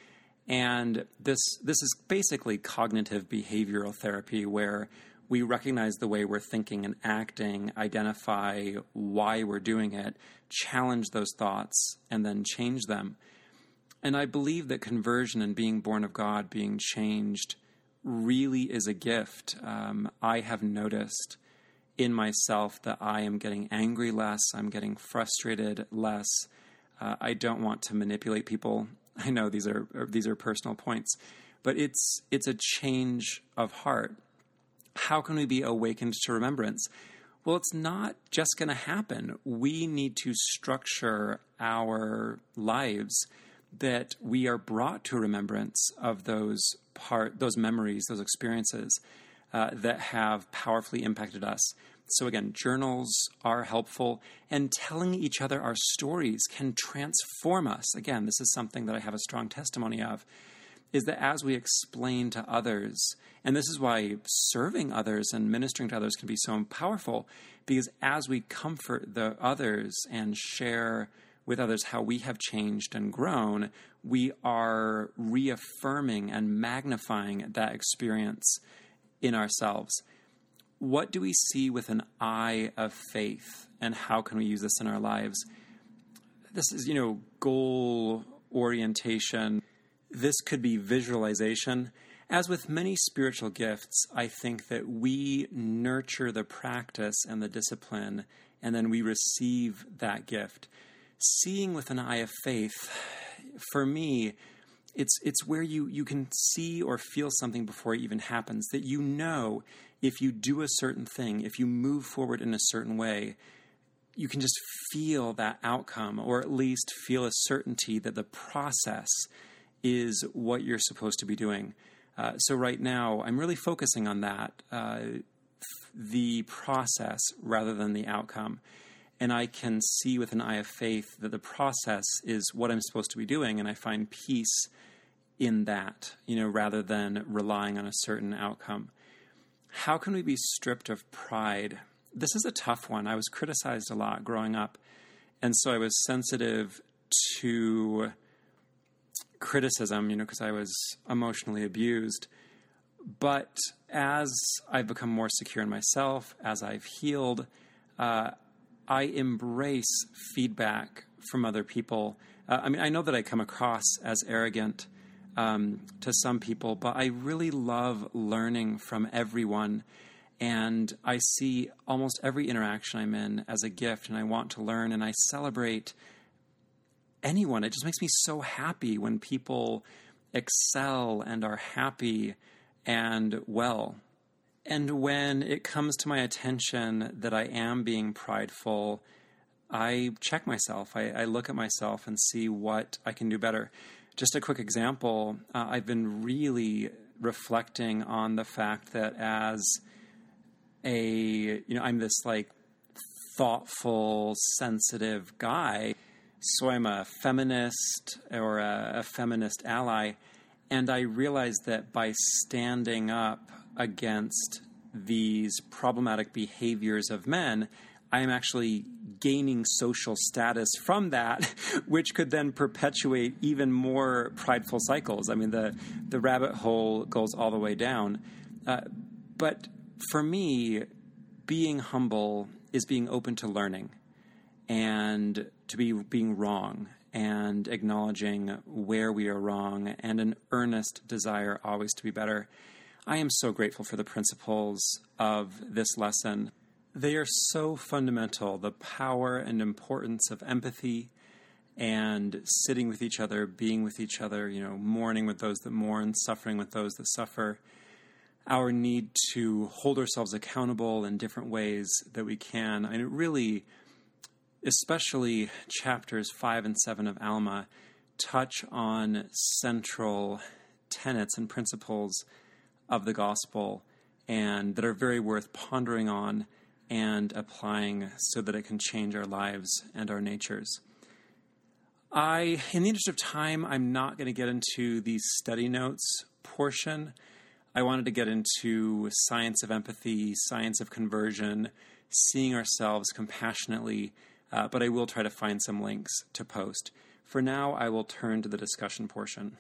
And this this is basically cognitive behavioral therapy, where we recognize the way we're thinking and acting, identify why we're doing it, challenge those thoughts, and then change them. And I believe that conversion and being born of God, being changed, really is a gift. Um, I have noticed in myself that I am getting angry less, I'm getting frustrated less. Uh, I don't want to manipulate people. I know these are these are personal points, but it's it's a change of heart. How can we be awakened to remembrance? Well, it's not just going to happen. We need to structure our lives that we are brought to remembrance of those part, those memories, those experiences uh, that have powerfully impacted us. So again, journals are helpful, and telling each other our stories can transform us. Again, this is something that I have a strong testimony of, is that as we explain to others, and this is why serving others and ministering to others can be so powerful, because as we comfort the others and share with others how we have changed and grown, we are reaffirming and magnifying that experience in ourselves. What do we see with an eye of faith, and how can we use this in our lives? This is, you know, goal orientation. This could be visualization. As with many spiritual gifts, I think that we nurture the practice and the discipline, and then we receive that gift. seeing with an eye of faith, for me, it's it's where you, you can see or feel something before it even happens, that you know if you do a certain thing, if you move forward in a certain way, you can just feel that outcome, or at least feel a certainty that the process is what you're supposed to be doing. Uh, so right now, I'm really focusing on that, uh, the process rather than the outcome. And I can see with an eye of faith that the process is what I'm supposed to be doing, and I find peace in that, you know, rather than relying on a certain outcome. How can we be stripped of pride? This is a tough one. I was criticized a lot growing up, and so I was sensitive to criticism, you know, because I was emotionally abused. But as I've become more secure in myself, as I've healed, uh, I embrace feedback from other people. Uh, I mean, I know that I come across as arrogant um, to some people, but I really love learning from everyone. And I see almost every interaction I'm in as a gift, and I want to learn, and I celebrate anyone. It just makes me so happy when people excel and are happy and well. And when it comes to my attention that I am being prideful, I check myself. I, I look at myself and see what I can do better. Just a quick example, uh, I've been really reflecting on the fact that as a, you know, I'm this like thoughtful, sensitive guy. So I'm a feminist or a, a feminist ally. And I realized that by standing up against these problematic behaviors of men, I am actually gaining social status from that, which could then perpetuate even more prideful cycles. I mean, the, the rabbit hole goes all the way down. Uh, but for me, being humble is being open to learning and to be being wrong and acknowledging where we are wrong and an earnest desire always to be better. I am so grateful for the principles of this lesson. They are so fundamental, the power and importance of empathy and sitting with each other, being with each other, you know, mourning with those that mourn, suffering with those that suffer. Our need to hold ourselves accountable in different ways that we can. And it really, especially chapters five and seven of Alma, touch on central tenets and principles of the gospel, and that are very worth pondering on and applying so that it can change our lives and our natures. I, in the interest of time, I'm not going to get into the study notes portion. I wanted to get into science of empathy, science of conversion, seeing ourselves compassionately, uh, but I will try to find some links to post. For now, I will turn to the discussion portion.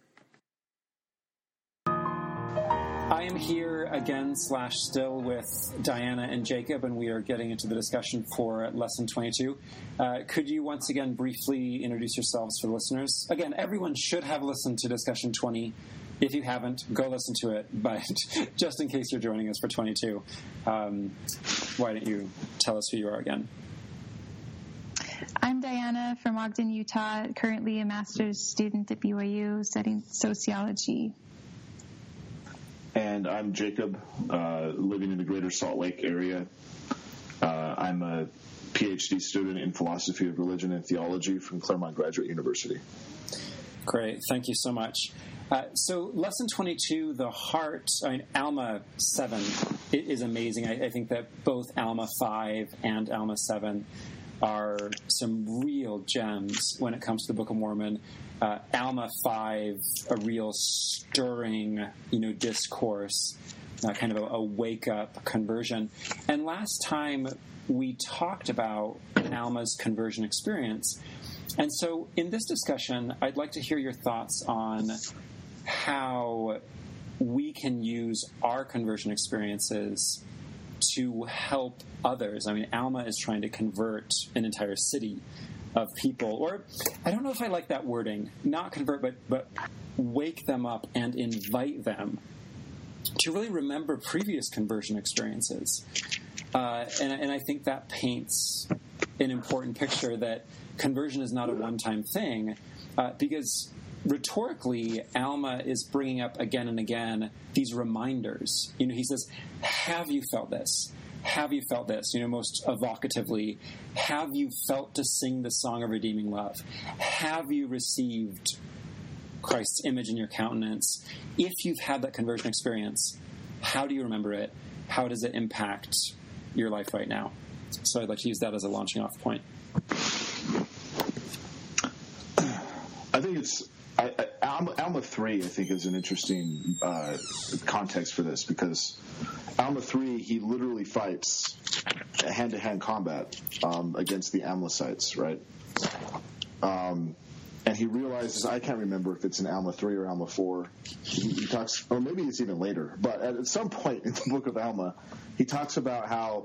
I am here again slash still with Diana and Jacob, and we are getting into the discussion for lesson twenty-two. Uh, could you once again briefly introduce yourselves for listeners? Again, everyone should have listened to discussion twenty. If you haven't, go listen to it, but just in case you're joining us for twenty-two, um, why don't you tell us who you are again? I'm Diana from Ogden, Utah, currently a master's student at B Y U studying sociology. And I'm Jacob, uh, living in the greater Salt Lake area. Uh, I'm a PhD student in philosophy of religion and theology from Claremont Graduate University. Great. Thank you so much. Uh, so lesson twenty-two, the heart, I mean, Alma seven it is amazing. I, I think that both Alma five and Alma seven are some real gems when it comes to the Book of Mormon. Uh, Alma five, a real stirring, you know, discourse, uh, kind of a, a wake-up conversion. And last time we talked about Alma's conversion experience. And so in this discussion, I'd like to hear your thoughts on how we can use our conversion experiences to help others. I mean, Alma is trying to convert an entire city of people, or I don't know if I like that wording, not convert, but but wake them up and invite them to really remember previous conversion experiences. Uh, and, and I think that paints an important picture that conversion is not a one-time thing, uh, because rhetorically, Alma is bringing up again and again these reminders. You know, he says, have you felt this? Have you felt this? You know, most evocatively, have you felt to sing the song of redeeming love? Have you received Christ's image in your countenance? If you've had that conversion experience, how do you remember it? How does it impact your life right now? So I'd like to use that as a launching off point. I think it's I, I, Alma, Alma three, I think, is an interesting uh, context for this, because Alma three, he literally fights hand-to-hand combat um, against the Amlicites, right? Um, and he realizes, I can't remember if it's in Alma three or Alma four, he, he talks, or maybe it's even later, but at, at some point in the book of Alma, he talks about how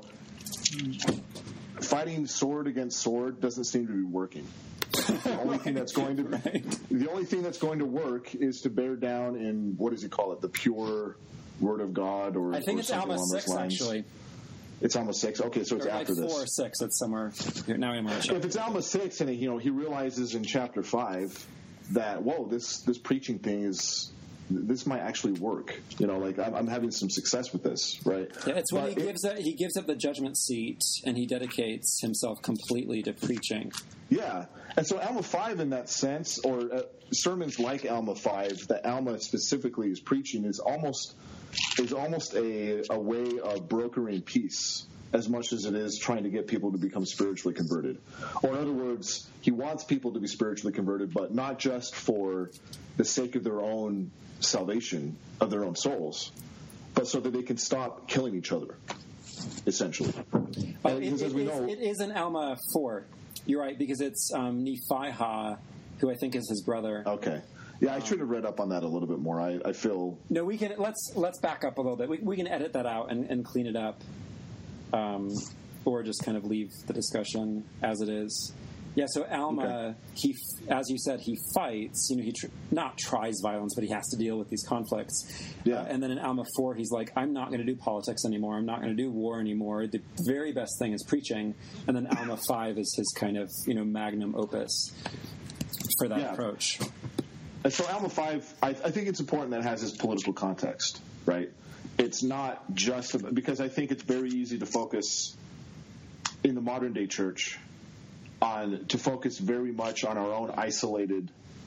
fighting sword against sword doesn't seem to be working. The only thing that's going to right. the only thing that's going to work is to bear down in, what does he call it, the pure Word of God, or I think or it's something Alma along six those lines. actually. It's Alma six. Okay, so it's or after like this. Four or six. It's somewhere. Here, now I'm on the If it's Alma six, and you know he realizes in chapter five that whoa, this this preaching thing is. This might actually work. You know, like I'm, I'm having some success with this, right? Yeah, it's when but he it, gives up, he gives up the judgment seat and he dedicates himself completely to preaching. Yeah, and so Alma five, in that sense, or uh, sermons like Alma five that Alma specifically is preaching, is almost is almost a a way of brokering peace, as much as it is trying to get people to become spiritually converted. Or in other words, he wants people to be spiritually converted, but not just for the sake of their own salvation, of their own souls, but so that they can stop killing each other, essentially. Oh, And it, because it, as we is, know, it is in Alma four. You're right, because it's um, Nephihah, who I think is his brother. okay. Yeah, I should have read up on that a little bit more. I, I feel... No, we can, let's let's back up a little bit. We, we can edit that out and, and clean it up. Um, or just kind of leave the discussion as it is. Yeah, so Alma, Okay. he, as you said, he fights. You know, he tr- not tries violence, but he has to deal with these conflicts. Yeah. Uh, and then in Alma four, he's like, I'm not going to do politics anymore. I'm not going to do war anymore. The very best thing is preaching. And then Alma five is his kind of, you know, magnum opus for that Yeah. approach. And so Alma five, I, I think it's important that it has this political context, right? It's not just – because I think it's very easy to focus in the modern-day church on – to focus very much on our own isolated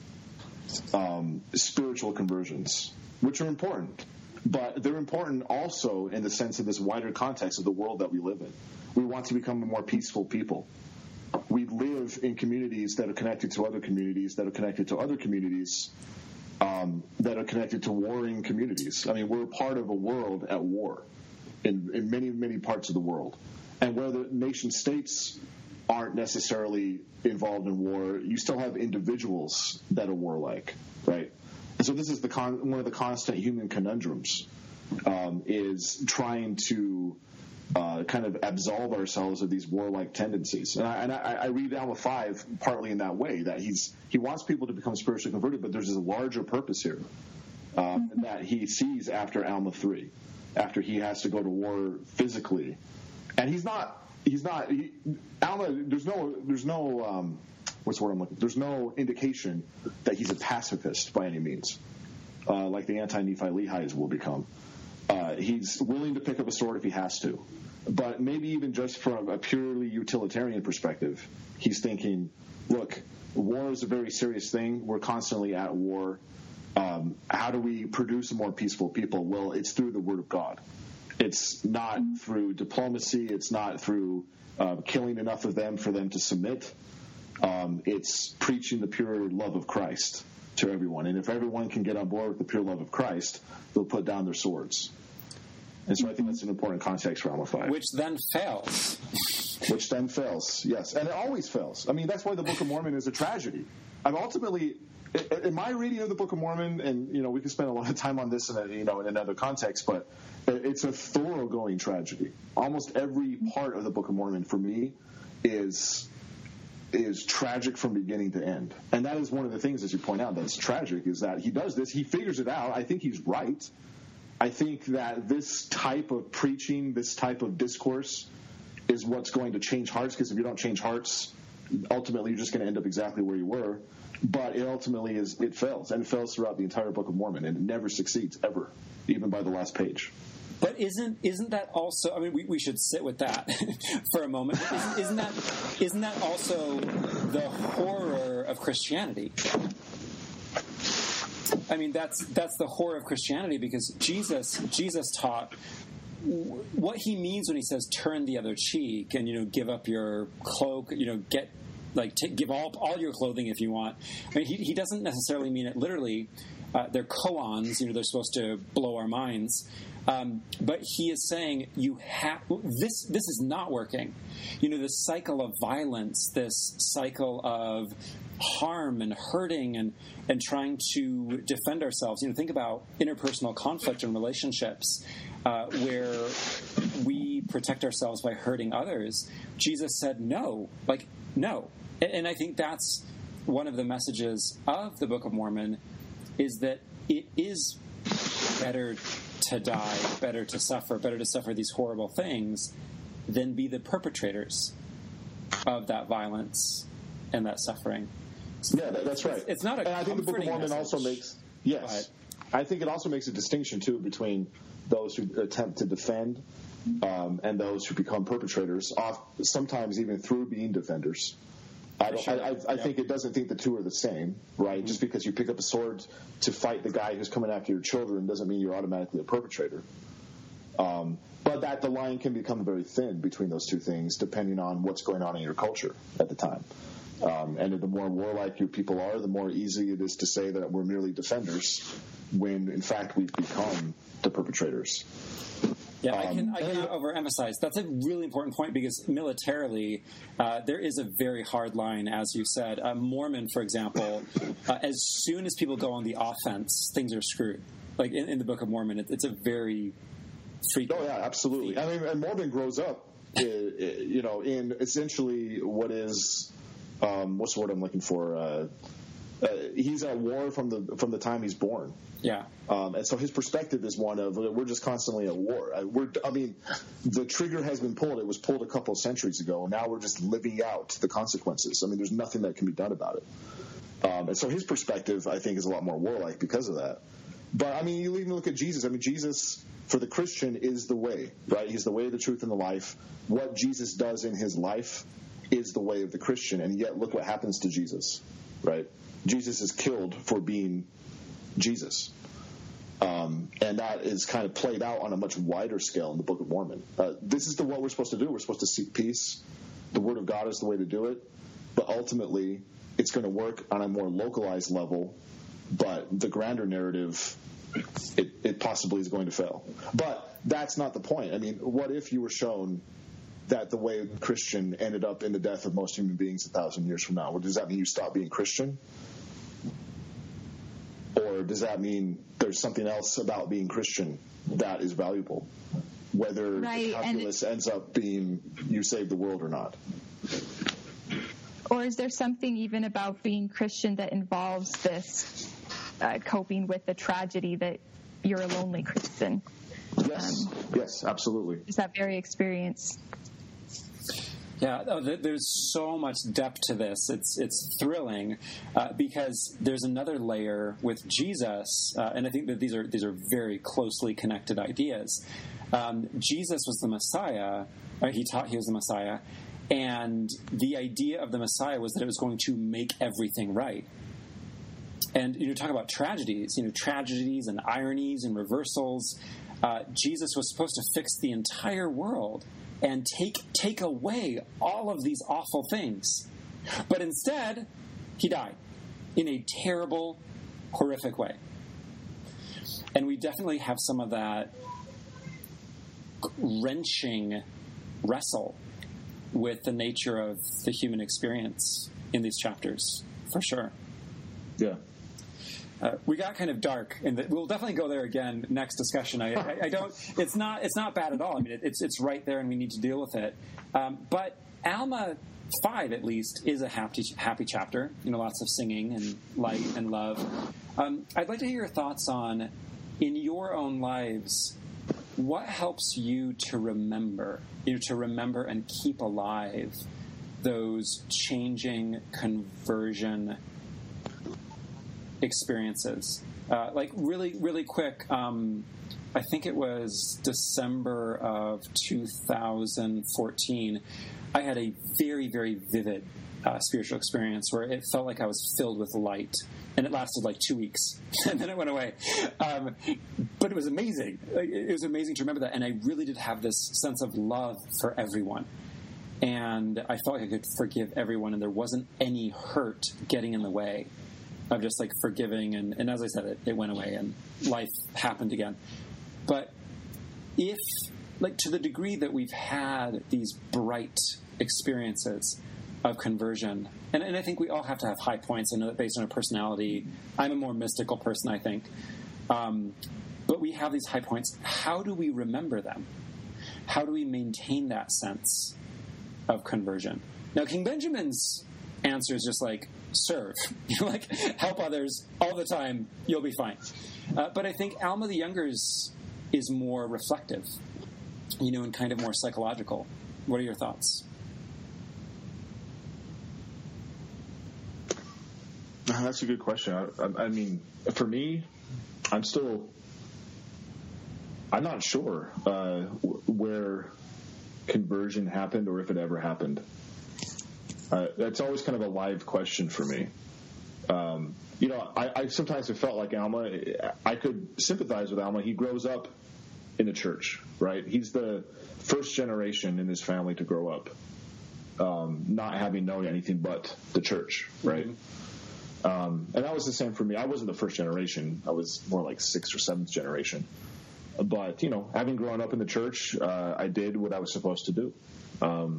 um, spiritual conversions, which are important. But they're important also in the sense of this wider context of the world that we live in. We want to become a more peaceful people. We live in communities that are connected to other communities, that are connected to other communities, um, that are connected to warring communities. I mean, we're part of a world at war in, in many, many parts of the world. And where the nation states aren't necessarily involved in war, you still have individuals that are warlike, right? And so this is the con- one of the constant human conundrums, um, is trying to uh, kind of absolve ourselves of these warlike tendencies. And I, and I, I read Alma five partly in that way, that he's he wants people to become spiritually converted, but there's this larger purpose here uh, that he sees after Alma three, after he has to go to war physically. And he's not, he's not, he, Alma, there's no, there's no, um, what's the word I'm looking for? There's no indication that he's a pacifist by any means, uh, like the anti-Nephi-Lehis will become. Uh, he's willing to pick up a sword if he has to. But maybe even just from a purely utilitarian perspective, he's thinking, look, war is a very serious thing. We're constantly at war. Um, how do we produce a more peaceful people? Well, it's through the Word of God. It's not through diplomacy. It's not through uh, killing enough of them for them to submit. Um, it's preaching the pure love of Christ to everyone. And if everyone can get on board with the pure love of Christ, they'll put down their swords. And so I think that's an important context for Alma five. Which then fails. Which then fails, yes. And it always fails. I mean, that's why the Book of Mormon is a tragedy. I'm ultimately, in my reading of the Book of Mormon, and, you know, we could spend a lot of time on this in, a, you know, in another context, but it's a thoroughgoing tragedy. Almost every part of the Book of Mormon, for me, is is tragic from beginning to end. And that is one of the things, as you point out, that's tragic, is that he does this. He figures it out. I think he's right. I think that this type of preaching, this type of discourse is what's going to change hearts, because if you don't change hearts, ultimately you're just going to end up exactly where you were. But it ultimately is it fails, and it fails throughout the entire Book of Mormon, and it never succeeds ever, even by the last page. But isn't isn't that also? I mean, we, we should sit with that for a moment. Isn't, isn't that isn't that also the horror of Christianity? I mean, that's that's the horror of Christianity, because Jesus Jesus taught what he means when he says turn the other cheek and, you know, give up your cloak, you know, get like t- give all all your clothing if you want. I mean, he he doesn't necessarily mean it literally. Uh, they're koans, you know, they're supposed to blow our minds. Um, but he is saying you have this. This is not working. You know, this cycle of violence, this cycle of harm and hurting, and and trying to defend ourselves. You know, think about interpersonal conflict and relationships uh, where we protect ourselves by hurting others. Jesus said no, like no, and, and I think that's one of the messages of the Book of Mormon, is that it is better to die, better to suffer, better to suffer these horrible things than be the perpetrators of that violence and that suffering. So yeah, that's right. It's, it's not a and I think the Book of Mormon message, also makes, yes, but, I think it also makes a distinction, too, between those who attempt to defend um, and those who become perpetrators, off, sometimes even through being defenders. I, don't, sure. I, I, I yep. think it doesn't think the two are the same, right? Mm-hmm. Just because you pick up a sword to fight the guy who's coming after your children doesn't mean you're automatically a perpetrator. Um, but that the line can become very thin between those two things, depending on what's going on in your culture at the time. Um, and the more warlike your people are, the more easy it is to say that we're merely defenders, when in fact we've become the perpetrators. Yeah, I can I cannot overemphasize. That's a really important point, because militarily, uh, there is a very hard line, as you said. Uh, Mormon, for example, uh, as soon as people go on the offense, things are screwed. Like in, in the Book of Mormon, it, it's a very frequent. Oh yeah, absolutely. I mean, and Mormon grows up, uh, you know, in essentially what is um, what's the word I'm looking for? Uh, uh, he's at war from the from the time he's born. Yeah. Um, and so his perspective is one of, we're just constantly at war. I, we're, I mean, the trigger has been pulled. It was pulled a couple of centuries ago, and now we're just living out the consequences. I mean, there's nothing that can be done about it. Um, and so his perspective, I think, is a lot more warlike because of that. But, I mean, you even look at Jesus. I mean, Jesus, for the Christian, is the way, right? He's the way, the truth, and the life. What Jesus does in his life is the way of the Christian. And yet, look what happens to Jesus, right? Jesus is killed for being Jesus. Um, and that is kind of played out on a much wider scale in the Book of Mormon. Uh, this is the what we're supposed to do. We're supposed to seek peace. The Word of God is the way to do it. But ultimately, it's going to work on a more localized level. But the grander narrative, it, it possibly is going to fail. But that's not the point. I mean, what if you were shown that the way Christian ended up in the death of most human beings a thousand years from now? Well, does that mean you stop being Christian? Or does that mean there's something else about being Christian that is valuable? Whether right, the calculus and ends up being you save the world or not. Or is there something even about being Christian that involves this uh, coping with the tragedy that you're a lonely Christian? Yes, um, yes, absolutely. Is that very experience? Yeah, there's so much depth to this. It's it's thrilling uh, because there's another layer with Jesus, uh, and I think that these are these are very closely connected ideas. Um, Jesus was the Messiah. Uh, he taught he was the Messiah, and the idea of the Messiah was that it was going to make everything right. And you know, talk about tragedies, you know, tragedies and ironies and reversals. Uh, Jesus was supposed to fix the entire world and take take away all of these awful things. But instead, he died in a terrible, horrific way. And we definitely have some of that wrenching wrestle with the nature of the human experience in these chapters, for sure. Yeah. Uh, we got kind of dark, and we'll definitely go there again next discussion. I, I, I don't. It's not. It's not bad at all. I mean, it, it's it's right there, and we need to deal with it. Um, but Alma five, at least, is a happy happy chapter. You know, lots of singing and light and love. Um, I'd like to hear your thoughts on, in your own lives, what helps you to remember, you know, to remember and keep alive those changing conversion experiences. Uh, like really, really quick, um, I think it was December of two thousand fourteen, I had a very, very vivid uh, spiritual experience where it felt like I was filled with light, and it lasted like two weeks, and then it went away. Um, but it was amazing. It was amazing to remember that, and I really did have this sense of love for everyone. And I felt like I could forgive everyone, and there wasn't any hurt getting in the way of just like forgiving. And, and as I said, it, it went away and life happened again. But if, like, to the degree that we've had these bright experiences of conversion, and, and I think we all have to have high points. I know that based on our personality, I'm a more mystical person, I think. Um, but we have these high points. How do we remember them? How do we maintain that sense of conversion? Now, King Benjamin's answer is just like, serve. You know, like, help others all the time, you'll be fine. Uh, but I think Alma the Younger's is more reflective, you know, and kind of more psychological. What are your thoughts? That's a good question. I, I mean, for me, I'm still, I'm not sure uh, where conversion happened or if it ever happened. Uh, that's always kind of a live question for me. Um, you know, I, I sometimes have felt like Alma, I could sympathize with Alma. He grows up in the church, right? He's the first generation in his family to grow up, um, not having known anything but the church, right? Mm-hmm. Um, and that was the same for me. I wasn't the first generation. I was more like sixth or seventh generation. But, you know, having grown up in the church, uh, I did what I was supposed to do. Um,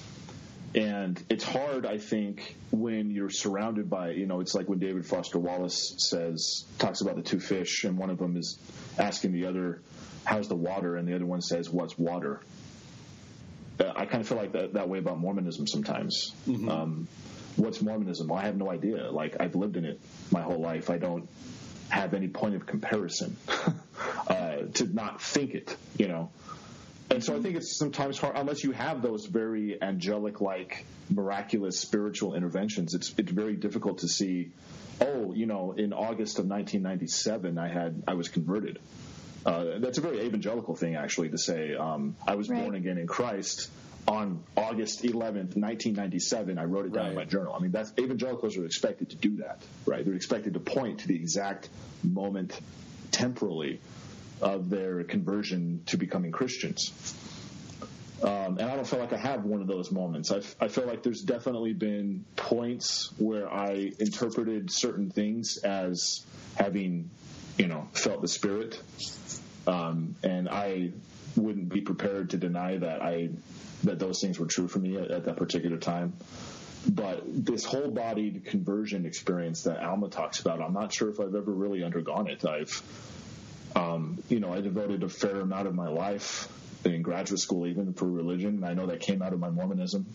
and it's hard, I think, when you're surrounded by, you know, it's like when David Foster Wallace says, talks about the two fish, and one of them is asking the other, how's the water? And the other one says, what's water? Uh, I kind of feel like that, that way about Mormonism sometimes. Mm-hmm. Um, what's Mormonism? Well, I have no idea. Like, I've lived in it my whole life. I don't have any point of comparison uh, to not think it, you know. And so I think it's sometimes hard, unless you have those very angelic-like, miraculous spiritual interventions, it's it's very difficult to see, oh, you know, in August of nineteen ninety-seven, I had I was converted. Uh, that's a very evangelical thing, actually, to say um, I was right. born again in Christ on August eleventh, nineteen ninety-seven. I wrote it down right. in my journal. I mean, that's, evangelicals are expected to do that, right? They're expected to point to the exact moment temporally of their conversion to becoming Christians. Um, and I don't feel like I have one of those moments. I, f- I feel like there's definitely been points where I interpreted certain things as having, you know, felt the Spirit. Um, and I wouldn't be prepared to deny that I that those things were true for me at, at that particular time. But this whole-bodied conversion experience that Alma talks about, I'm not sure if I've ever really undergone it. I've Um, you know, I devoted a fair amount of my life in graduate school, even for religion. And I know that came out of my Mormonism.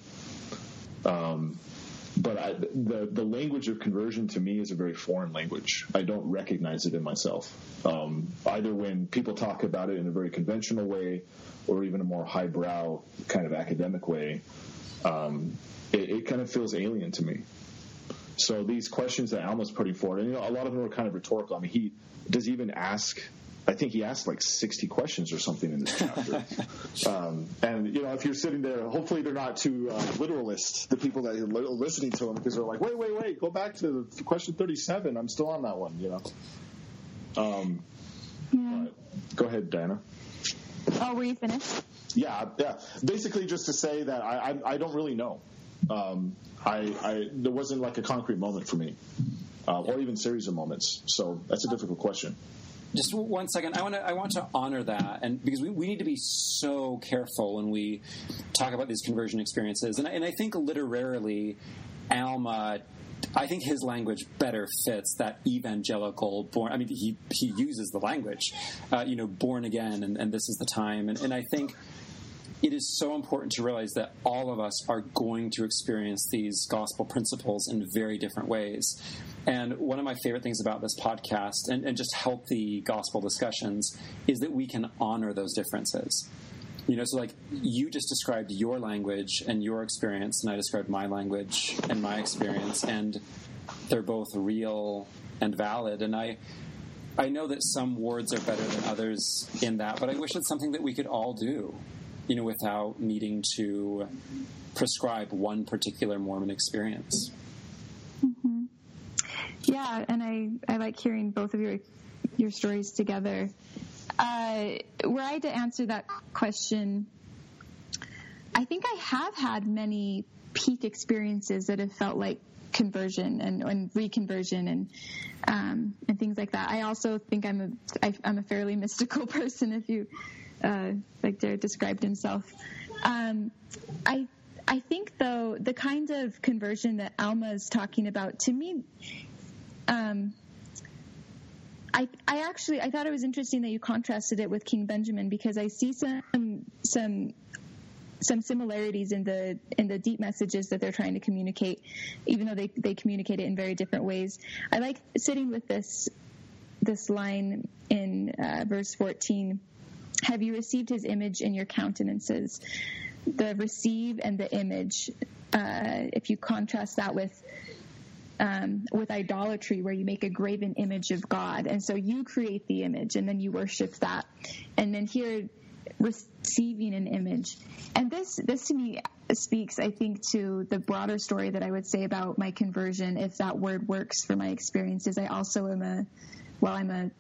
Um, but I, the the language of conversion to me is a very foreign language. I don't recognize it in myself. Um, either when people talk about it in a very conventional way, or even a more highbrow kind of academic way, um, it, it kind of feels alien to me. So these questions that Alma's putting forward, and you know, a lot of them are kind of rhetorical. I mean, he does even ask. I think he asked like sixty questions or something in this chapter. um, and, you know, if you're sitting there, hopefully they're not too uh, literalist, the people that are listening to him, because they're like, wait, wait, wait, go back to question thirty-seven. I'm still on that one, you know. Um, yeah. Go ahead, Diana. Oh, were you finished? Yeah, yeah. Basically just to say that I, I, I don't really know. Um, I, I there wasn't like a concrete moment for me, uh, or even series of moments. So that's a difficult question. Just one second. I want to I want to honor that, and because we, we need to be so careful when we talk about these conversion experiences. And I, and I think literarily, Alma, I think his language better fits that evangelical born. I mean, he he uses the language, uh, you know, born again, and, and this is the time. And, and I think it is so important to realize that all of us are going to experience these gospel principles in very different ways. And one of my favorite things about this podcast and, and just healthy gospel discussions is that we can honor those differences. You know, so like you just described your language and your experience, and I described my language and my experience, and they're both real and valid. And I, I know that some words are better than others in that, but I wish it's something that we could all do, you know, without needing to prescribe one particular Mormon experience. Mm-hmm. Yeah, and I, I like hearing both of your your stories together. Uh, were I to answer that question, I think I have had many peak experiences that have felt like conversion and, and reconversion and um, and things like that. I also think I'm a I, I'm a fairly mystical person, if you uh, like Jared described himself. Um, I I think though the kind of conversion that Alma is talking about, to me, um, I I actually I thought it was interesting that you contrasted it with King Benjamin, because I see some some. some similarities in the in the deep messages that they're trying to communicate, even though they, they communicate it in very different ways. I like sitting with this this line in uh, verse fourteen. Have you received his image in your countenances? The receive and the image, uh, if you contrast that with um, with idolatry, where you make a graven image of God, and so you create the image and then you worship that, and then here receiving an image. And this this to me speaks, I think, to the broader story that I would say about my conversion, if that word works for my experiences. I also am a well I'm a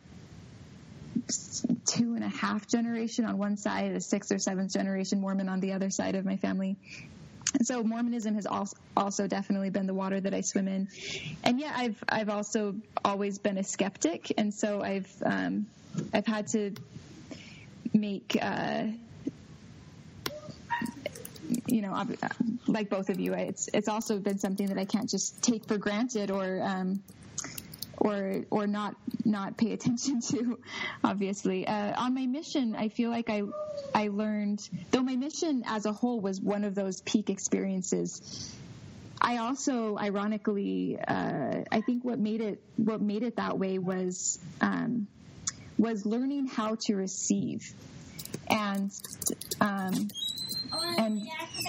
two and a half generation on one side, a sixth or seventh generation Mormon on the other side of my family. And so Mormonism has also, also definitely been the water that I swim in. And yet I've I've also always been a skeptic, and so I've um, I've had to make, uh, you know, like both of you, it's it's also been something that I can't just take for granted or um, or or not not pay attention to. Obviously, uh, on my mission, I feel like I I learned, though my mission as a whole was one of those peak experiences. I also, ironically, uh, I think what made it what made it that way was. Um, was learning how to receive. And, um, and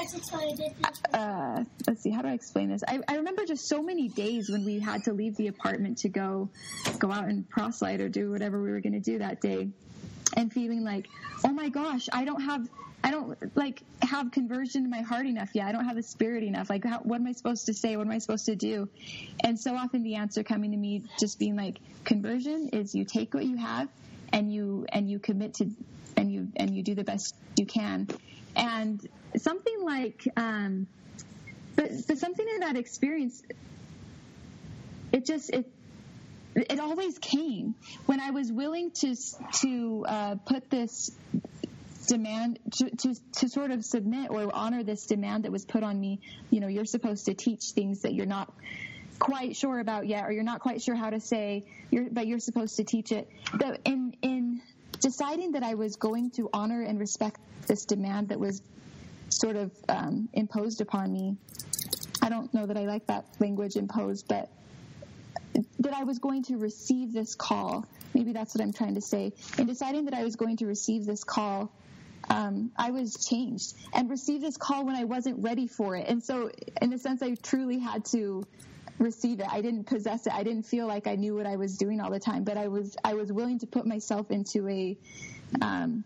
uh, let's see, how do I explain this? I, I remember just so many days when we had to leave the apartment to go, go out and proselyte or do whatever we were going to do that day, and feeling like, oh my gosh, I don't have, I don't like have conversion in my heart enough yet. I don't have the spirit enough. Like, how, what am I supposed to say? What am I supposed to do? And so often the answer coming to me just being like, conversion is you take what you have and you and you commit to and you and you do the best you can. And something like, um, but, but something in that experience, it just it. It always came when I was willing to to uh, put this demand to, to to sort of submit or honor this demand that was put on me. You know, you're supposed to teach things that you're not quite sure about yet, or you're not quite sure how to say, you're, but you're supposed to teach it. But in in deciding that I was going to honor and respect this demand that was sort of um, imposed upon me, I don't know that I like that language, imposed, but that I was going to receive this call. Maybe that's what I'm trying to say. In deciding that I was going to receive this call, um, I was changed and received this call when I wasn't ready for it. And so, in a sense, I truly had to receive it. I didn't possess it. I didn't feel like I knew what I was doing all the time, but I was I was willing to put myself into a um,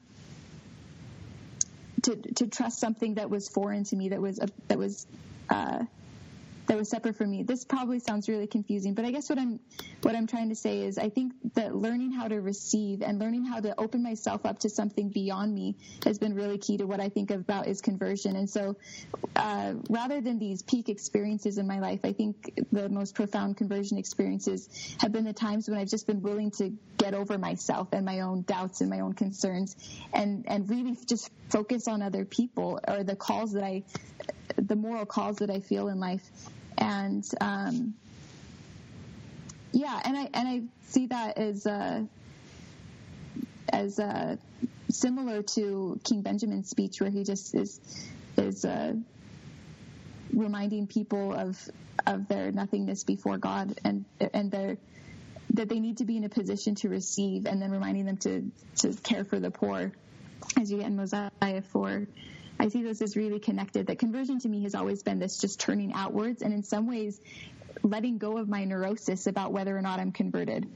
to to trust something that was foreign to me, that was a, that was. Uh, that was separate from me. This probably sounds really confusing, but I guess what I'm what I'm trying to say is I think that learning how to receive and learning how to open myself up to something beyond me has been really key to what I think about is conversion. And so uh, rather than these peak experiences in my life, I think the most profound conversion experiences have been the times when I've just been willing to get over myself and my own doubts and my own concerns and, and really just focus on other people or the calls that I the moral calls that I feel in life. And, um, yeah, and I, and I see that as, uh, as, uh, similar to King Benjamin's speech, where he just is, is, uh, reminding people of, of their nothingness before God and, and their, that they need to be in a position to receive, and then reminding them to, to care for the poor. as you get in Mosiah four, I see this as really connected, that conversion to me has always been this just turning outwards, and in some ways letting go of my neurosis about whether or not I'm converted.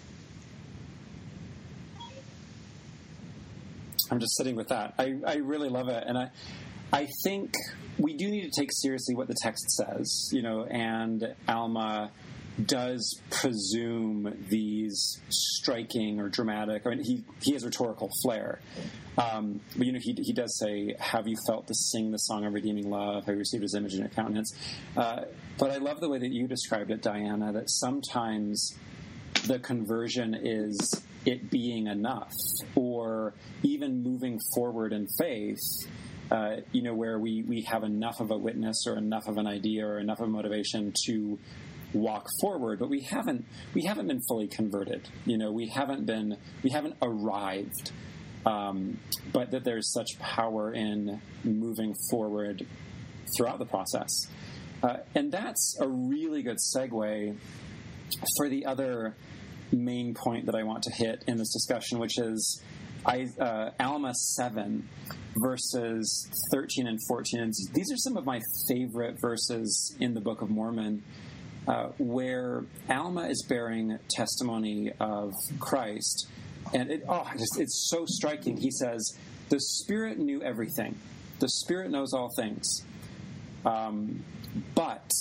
I'm just sitting with that. I, I really love it. And I I think we do need to take seriously what the text says, you know, and Alma does presume these striking or dramatic, I mean, he, he has rhetorical flair. Um, but, you know, he, he does say, have you felt to sing the song of redeeming love? Have you received his image in your countenance? Uh, but I love the way that you described it, Diana, that sometimes the conversion is it being enough, or even moving forward in faith, uh, you know, where we, we have enough of a witness or enough of an idea or enough of motivation to walk forward, but we haven't we haven't been fully converted. You know, we haven't been we haven't arrived. Um, but that there's such power in moving forward throughout the process, uh, and that's a really good segue for the other main point that I want to hit in this discussion, which is I, uh, Alma seven, verses thirteen and fourteen. And these are some of my favorite verses in the Book of Mormon. Uh, where Alma is bearing testimony of Christ, and it, oh, just, it's so striking. He says, "The Spirit knew everything. The Spirit knows all things, um, but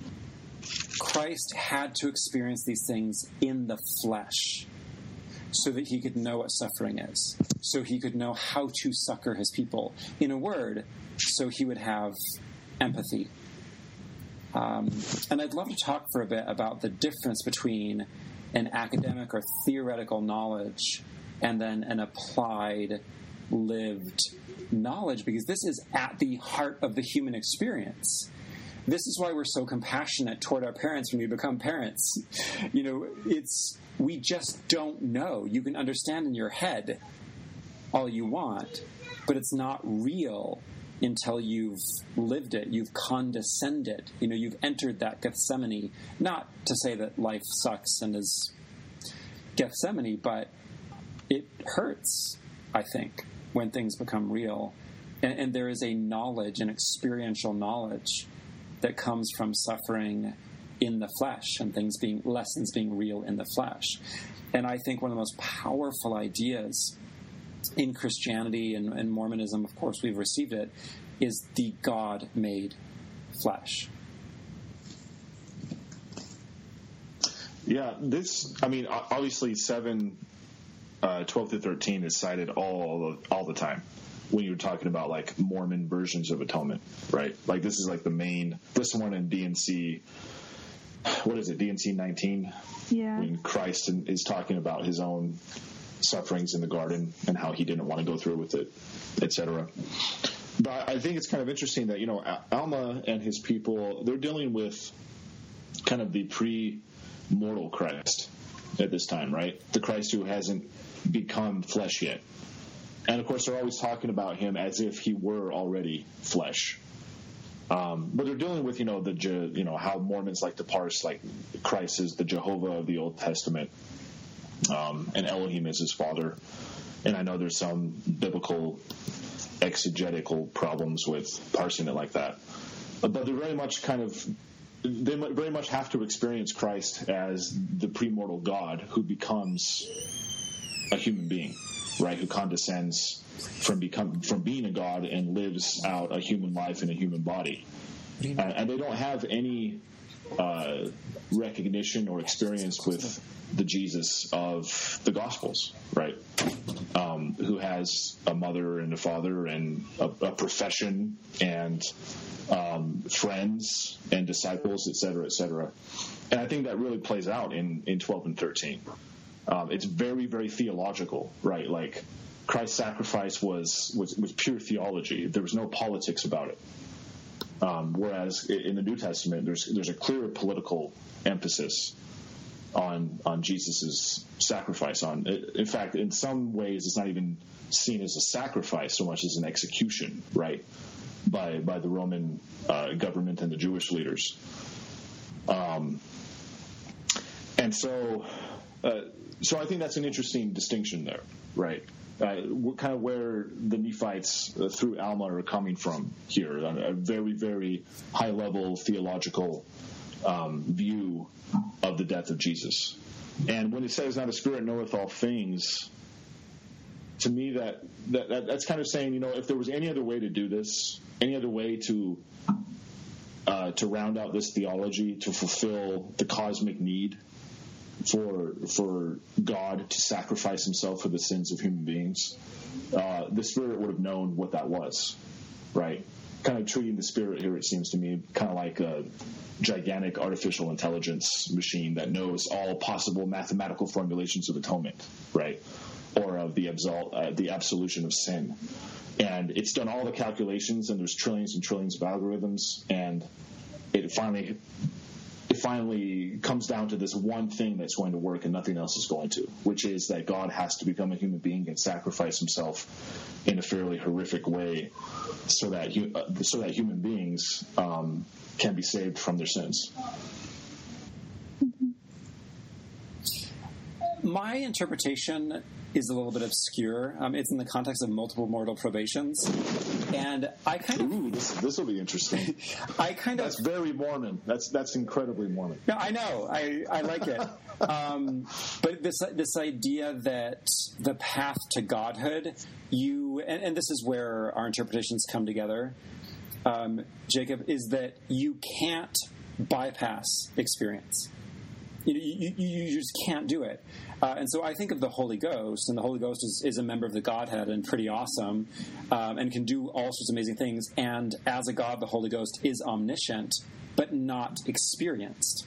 Christ had to experience these things in the flesh, so that he could know what suffering is, so he could know how to succor his people. In a word, so he would have empathy." Um, and I'd love to talk for a bit about the difference between an academic or theoretical knowledge and then an applied, lived knowledge, because this is at the heart of the human experience. This is why we're so compassionate toward our parents when we become parents. You know, it's we just don't know. You can understand in your head all you want, but it's not real until you've lived it, you've condescended, you know, you've entered that Gethsemane. Not to say that life sucks and is Gethsemane, but it hurts, I think, when things become real. And, and there is a knowledge, an experiential knowledge that comes from suffering in the flesh and things being, lessons being real in the flesh. And I think one of the most powerful ideas in Christianity and, and Mormonism, of course, we've received it, is the God-made flesh. Yeah, this, I mean, obviously seven, uh, twelve through thirteen is cited all, all the time when you're talking about, like, Mormon versions of atonement, right? Like, this is, like, the main, this one in D and C, what is it, D and C nineteen? Yeah. When Christ is talking about his own sufferings in the garden and how he didn't want to go through with it, et cetera. But I think it's kind of interesting that, you know, Alma and his people, they're dealing with kind of the pre-mortal Christ at this time, right? The Christ who hasn't become flesh yet. And, of course, they're always talking about him as if he were already flesh. Um, but they're dealing with, you know, the you know how Mormons like to parse, like, Christ is the Jehovah of the Old Testament. Um, and Elohim is his father. And I know there's some biblical exegetical problems with parsing it like that. But they very much kind of, they very much have to experience Christ as the premortal God who becomes a human being, right? Who condescends from become from being a God and lives out a human life in a human body. And, and they don't have any uh, recognition or experience with the Jesus of the Gospels, right? Um, who has a mother and a father and a, a profession and um, friends and disciples, et cetera, et cetera. And I think that really plays out in, in twelve and thirteen. Um, it's very, very theological, right? Like, Christ's sacrifice was, was, was pure theology. There was no politics about it. Um, whereas in the New Testament, there's there's a clear political emphasis on on Jesus's sacrifice. On, in fact, in some ways, it's not even seen as a sacrifice so much as an execution, right, by by the Roman uh, government and the Jewish leaders. Um, and so, uh, so I think that's an interesting distinction there, right? uh, kind of where the Nephites uh, through Alma are coming from here, a very, very high-level theological um, view of the death of Jesus. And when it says, now the Spirit knoweth all things, to me that, that, that that's kind of saying, you know, if there was any other way to do this, any other way to uh, to round out this theology, to fulfill the cosmic need for for God to sacrifice himself for the sins of human beings, uh, the Spirit would have known what that was, right? Kind of treating the Spirit here, it seems to me, kind of like a gigantic artificial intelligence machine that knows all possible mathematical formulations of atonement, right? Or of the absol- uh, the absolution of sin. And it's done all the calculations, and there's trillions and trillions of algorithms, and it finally it finally comes down to this one thing that's going to work and nothing else is going to, which is that God has to become a human being and sacrifice himself in a fairly horrific way so that hu- uh, so that human beings um, can be saved from their sins. My interpretation is a little bit obscure. Um, it's in the context of multiple mortal probations, and I kind of Ooh, this this will be interesting. I kind That's of very Mormon. That's that's incredibly Mormon. Yeah, I know. I, I like it. Um, but this this idea that the path to godhood, you and, and this is where our interpretations come together, um, Jacob, is that you can't bypass experience. You, you, you just can't do it. Uh, and so I think of the Holy Ghost, and the Holy Ghost is, is a member of the Godhead and pretty awesome, um, and can do all sorts of amazing things. And as a God, the Holy Ghost is omniscient, but not experienced.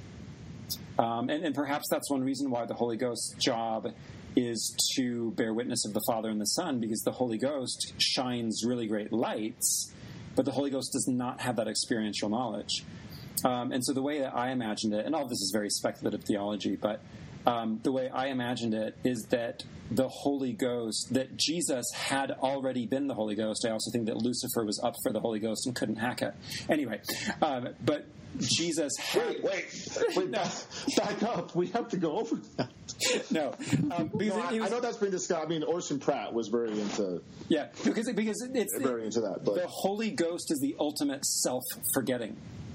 Um, and, and perhaps that's one reason why the Holy Ghost's job is to bear witness of the Father and the Son, because the Holy Ghost shines really great lights, but the Holy Ghost does not have that experiential knowledge. Um, and so the way that I imagined it, and all of this is very speculative theology, but um, the way I imagined it is that the Holy Ghost, that Jesus had already been the Holy Ghost. I also think that Lucifer was up for the Holy Ghost and couldn't hack it. Anyway, um, but Jesus had... Wait, wait, wait, no. back up. We have to go over that. No. Um, because no it, I, it was, I know that's been discussed. I mean, Orson Pratt was very into... Yeah, because, because it's... Very into that. But. The Holy Ghost is the ultimate self-forgetting.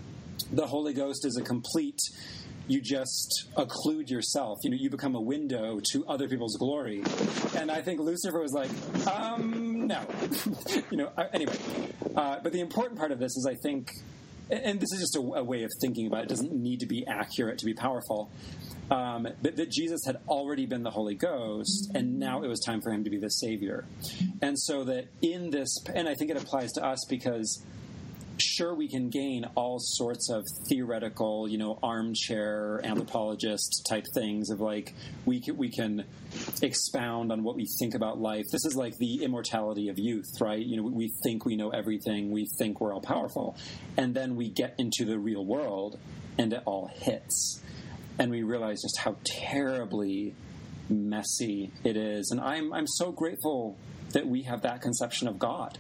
The Holy Ghost is a complete... You just occlude yourself. You know, you become a window to other people's glory. And I think Lucifer was like, um, no. you know, anyway. Uh, but the important part of this is, I think, and this is just a, a way of thinking about it. It doesn't need to be accurate to be powerful. Um, but that Jesus had already been the Holy Ghost, and now it was time for him to be the Savior. And so that in this, and I think it applies to us because... Sure, we can gain all sorts of theoretical, you know, armchair anthropologist type things of like we can, we can expound on what we think about life. This is like the immortality of youth, right? You know, we think we know everything. We think we're all powerful. And then we get into the real world and it all hits. And we realize just how terribly messy it is. And I'm I'm so grateful that we have that conception of God.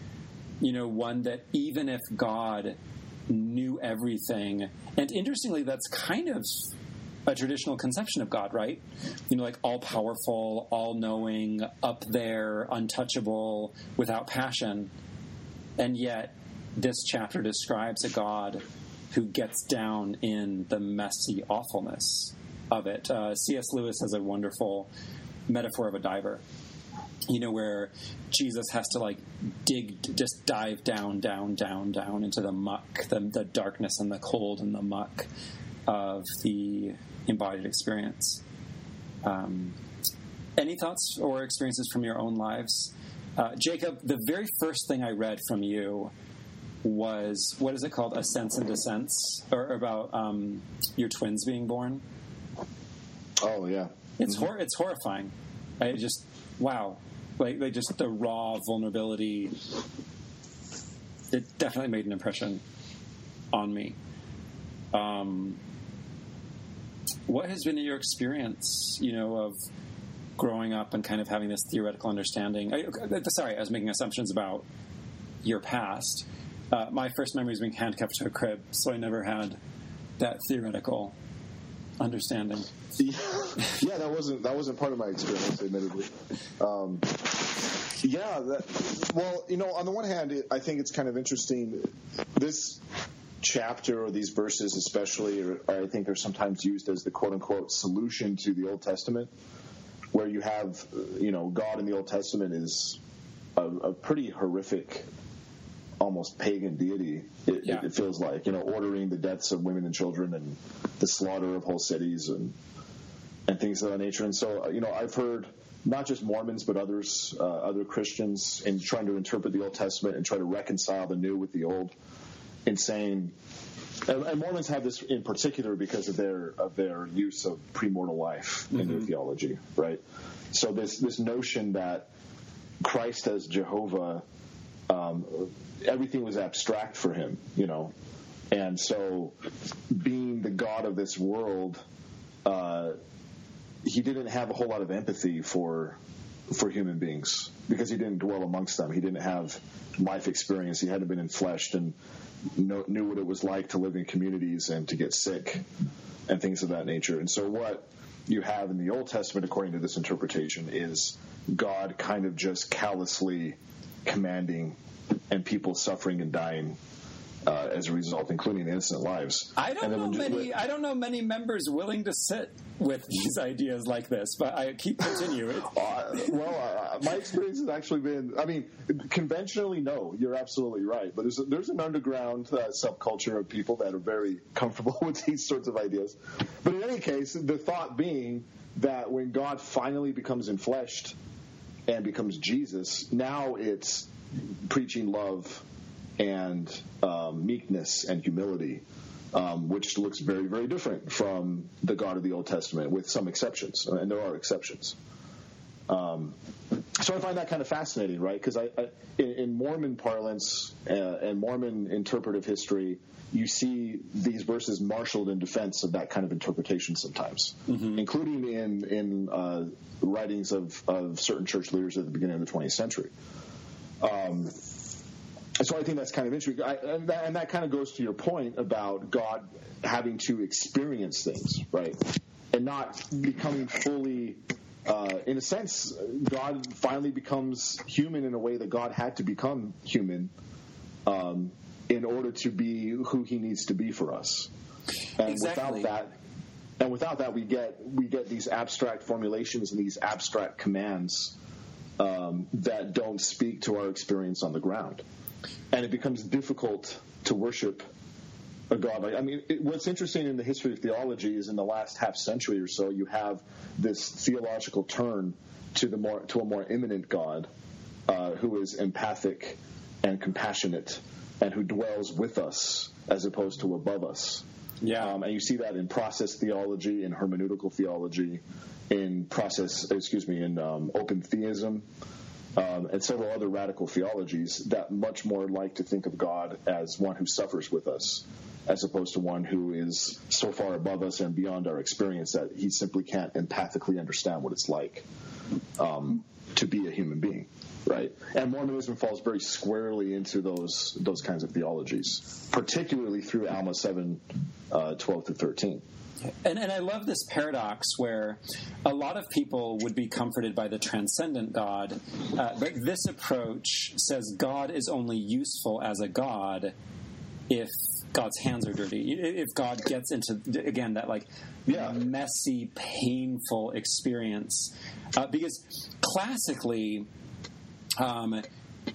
You know, one that even if God knew everything, and interestingly, that's kind of a traditional conception of God, right? You know, like all-powerful, all-knowing, up there, untouchable, without passion. And yet, this chapter describes a God who gets down in the messy awfulness of it. Uh, C S Lewis has a wonderful metaphor of a diver. You know, where Jesus has to, like, dig, just dive down, down, down, down into the muck, the, the darkness and the cold and the muck of the embodied experience. Um, any thoughts or experiences from your own lives? Uh, Jacob, the very first thing I read from you was, what is it called? Ascents and Descents? Or about um, your twins being born? Oh, yeah. It's, mm-hmm. hor- it's horrifying. I just, wow. Like, like just the raw vulnerability, it definitely made an impression on me. Um, what has been your experience, you know, of growing up and kind of having this theoretical understanding? I, sorry, I was making assumptions about your past. Uh, my first memory is being handcuffed to a crib, so I never had that theoretical understanding. Yeah, yeah, that wasn't that wasn't part of my experience, admittedly. Um, yeah, that, well, you know, on the one hand, it, I think it's kind of interesting. This chapter or these verses, especially, are, are, I think, are sometimes used as the quote unquote solution to the Old Testament, where you have, you know, God in the Old Testament is a, a pretty horrific, almost pagan deity, it, yeah. it, it feels like, you know, ordering the deaths of women and children and the slaughter of whole cities and and things of that nature. And so, you know, I've heard not just Mormons but others, uh, other Christians, in trying to interpret the Old Testament and try to reconcile the new with the old, in saying, and, and Mormons have this in particular because of their of their use of premortal life mm-hmm. in their theology, right? So this this notion that Christ as Jehovah, um, everything was abstract for him, you know, and so being the God of this world, uh, he didn't have a whole lot of empathy for for human beings because he didn't dwell amongst them. He didn't have life experience. He hadn't been enfleshed and know, knew what it was like to live in communities and to get sick and things of that nature. And so what you have in the Old Testament, according to this interpretation, is God kind of just callously commanding and people suffering and dying uh, as a result, including innocent lives. I don't know many. I don't know many members willing to sit with these ideas like this, but I keep continuing. uh, well, uh, my experience has actually been. I mean, conventionally, no, you're absolutely right. But there's a, there's an underground uh, subculture of people that are very comfortable with these sorts of ideas. But in any case, the thought being that when God finally becomes enfleshed and becomes Jesus, now it's preaching love and um, meekness and humility, um, which looks very, very different from the God of the Old Testament, with some exceptions, and there are exceptions. Um, so I find that kind of fascinating, right? Because I, I, in, in Mormon parlance uh, and Mormon interpretive history, you see these verses marshaled in defense of that kind of interpretation sometimes, mm-hmm. including in in uh, writings of, of certain church leaders at the beginning of the twentieth century. Um, so I think that's kind of interesting. I, and, that, and that kind of goes to your point about God having to experience things, right? And not becoming fully, uh, in a sense, God finally becomes human in a way that God had to become human um, in order to be who he needs to be for us. And exactly. without that, and without that, we get we get these abstract formulations and these abstract commands Um, that don't speak to our experience on the ground. And it becomes difficult to worship a God. I mean, it, what's interesting in the history of theology is in the last half century or so, you have this theological turn to the more to a more immanent God uh, who is empathic and compassionate and who dwells with us as opposed to above us. Yeah. Um, and you see that in process theology, in hermeneutical theology, in process, excuse me, in um, open theism, um, and several other radical theologies that much more like to think of God as one who suffers with us, as opposed to one who is so far above us and beyond our experience that he simply can't empathically understand what it's like um, to be a human being, right? And Mormonism falls very squarely into those those kinds of theologies, particularly through Alma seven, uh, twelve through thirteen. And, and I love this paradox where a lot of people would be comforted by the transcendent God, uh, but this approach says God is only useful as a God if God's hands are dirty. If God gets into, again, that like yeah. messy, painful experience. Uh, because classically, um, uh,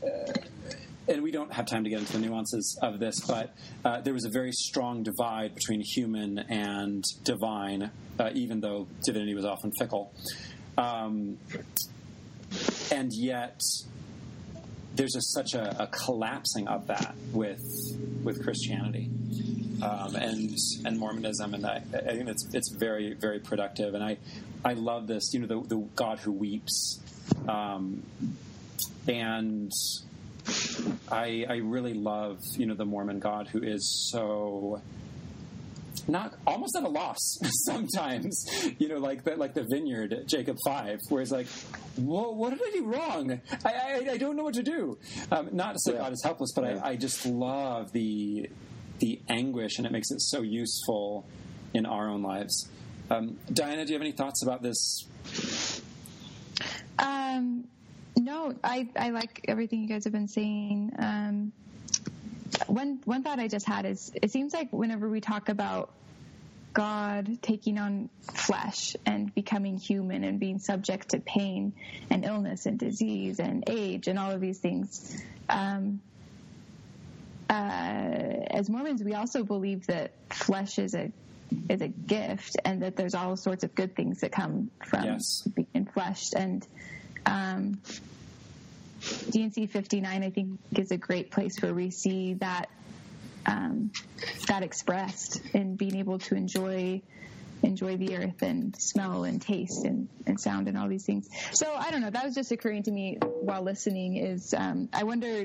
and we don't have time to get into the nuances of this, but uh, there was a very strong divide between human and divine, uh, even though divinity was often fickle. Um, and yet, there's just such a, a collapsing of that with with Christianity um, and and Mormonism, and I, I think it's it's very very productive. And I I love this, you know, the, the God who weeps, um, and I, I really love, you know, the Mormon God who is so not almost at a loss sometimes, you know, like the, like the vineyard, Jacob five, where he's like, whoa, what did I do wrong? I, I, I don't know what to do. Um, not to say yeah. God is helpless, but yeah. I, I just love the the anguish, and it makes it so useful in our own lives. Um, Diana, do you have any thoughts about this? Um, no, I, I like everything you guys have been saying. Um, one, one thought I just had is it seems like whenever we talk about God taking on flesh and becoming human and being subject to pain and illness and disease and age and all of these things, um, uh, as Mormons, we also believe that flesh is a is a gift and that there's all sorts of good things that come from yes. being fleshed. And um, D and C fifty-nine, I think, is a great place where we see that um, that expressed in being able to enjoy enjoy the earth and smell and taste and, and sound and all these things. So I don't know. That was just occurring to me while listening. Is um, I wonder.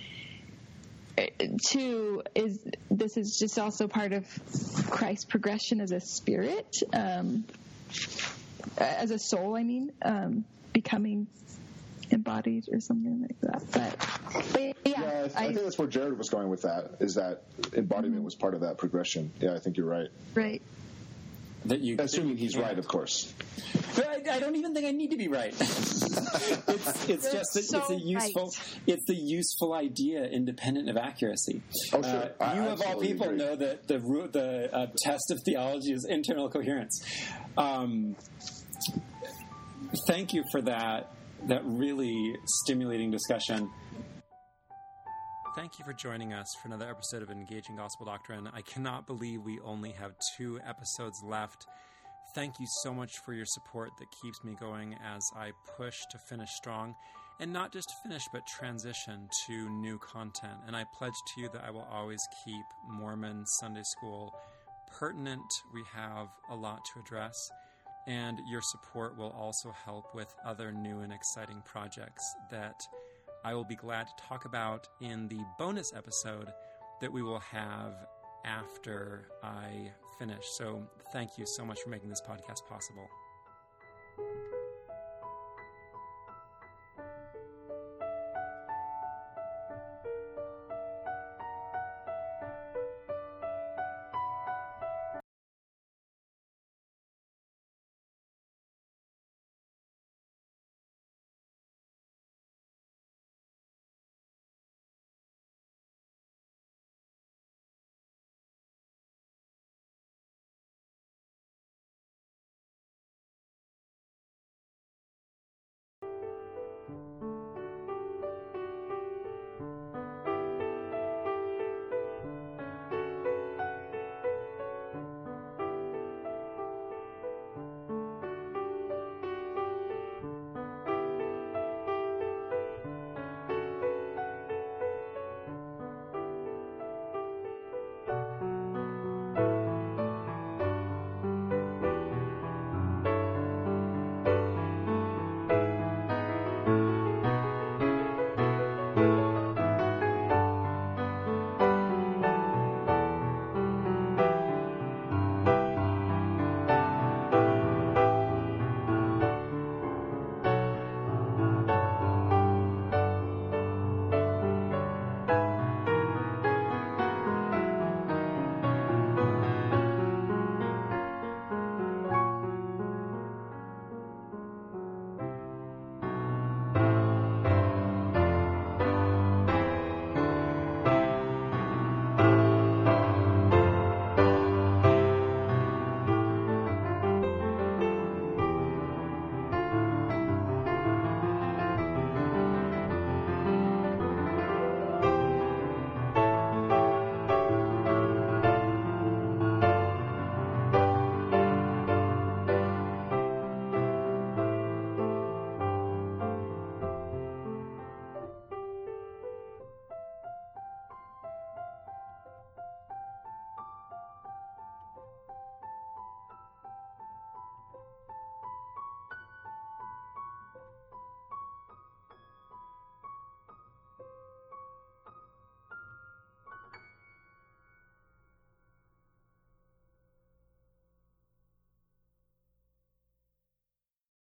Two is this is just also part of Christ's progression as a spirit, um, as a soul. I mean, um, becoming embodied or something like that. But, but yeah, yeah I, th- I, I think that's where Jared was going with that. Is that embodiment mm-hmm. was part of that progression? Yeah, I think you're right. Right. That you, assuming he's yeah. right, of course. But I, I don't even think I need to be right. it's it's just a, so it's a useful right. it's a useful idea, independent of accuracy. Oh, sure. Uh, you of all people agree. know that the the uh, test of theology is internal coherence. Um, thank you for that that really stimulating discussion. Thank you for joining us for another episode of Engaging Gospel Doctrine. I cannot believe we only have two episodes left. Thank you so much for your support that keeps me going as I push to finish strong, and not just finish, but transition to new content. And I pledge to you that I will always keep Mormon Sunday School pertinent. We have a lot to address, and your support will also help with other new and exciting projects that I will be glad to talk about in the bonus episode that we will have after I finish. So thank you so much for making this podcast possible.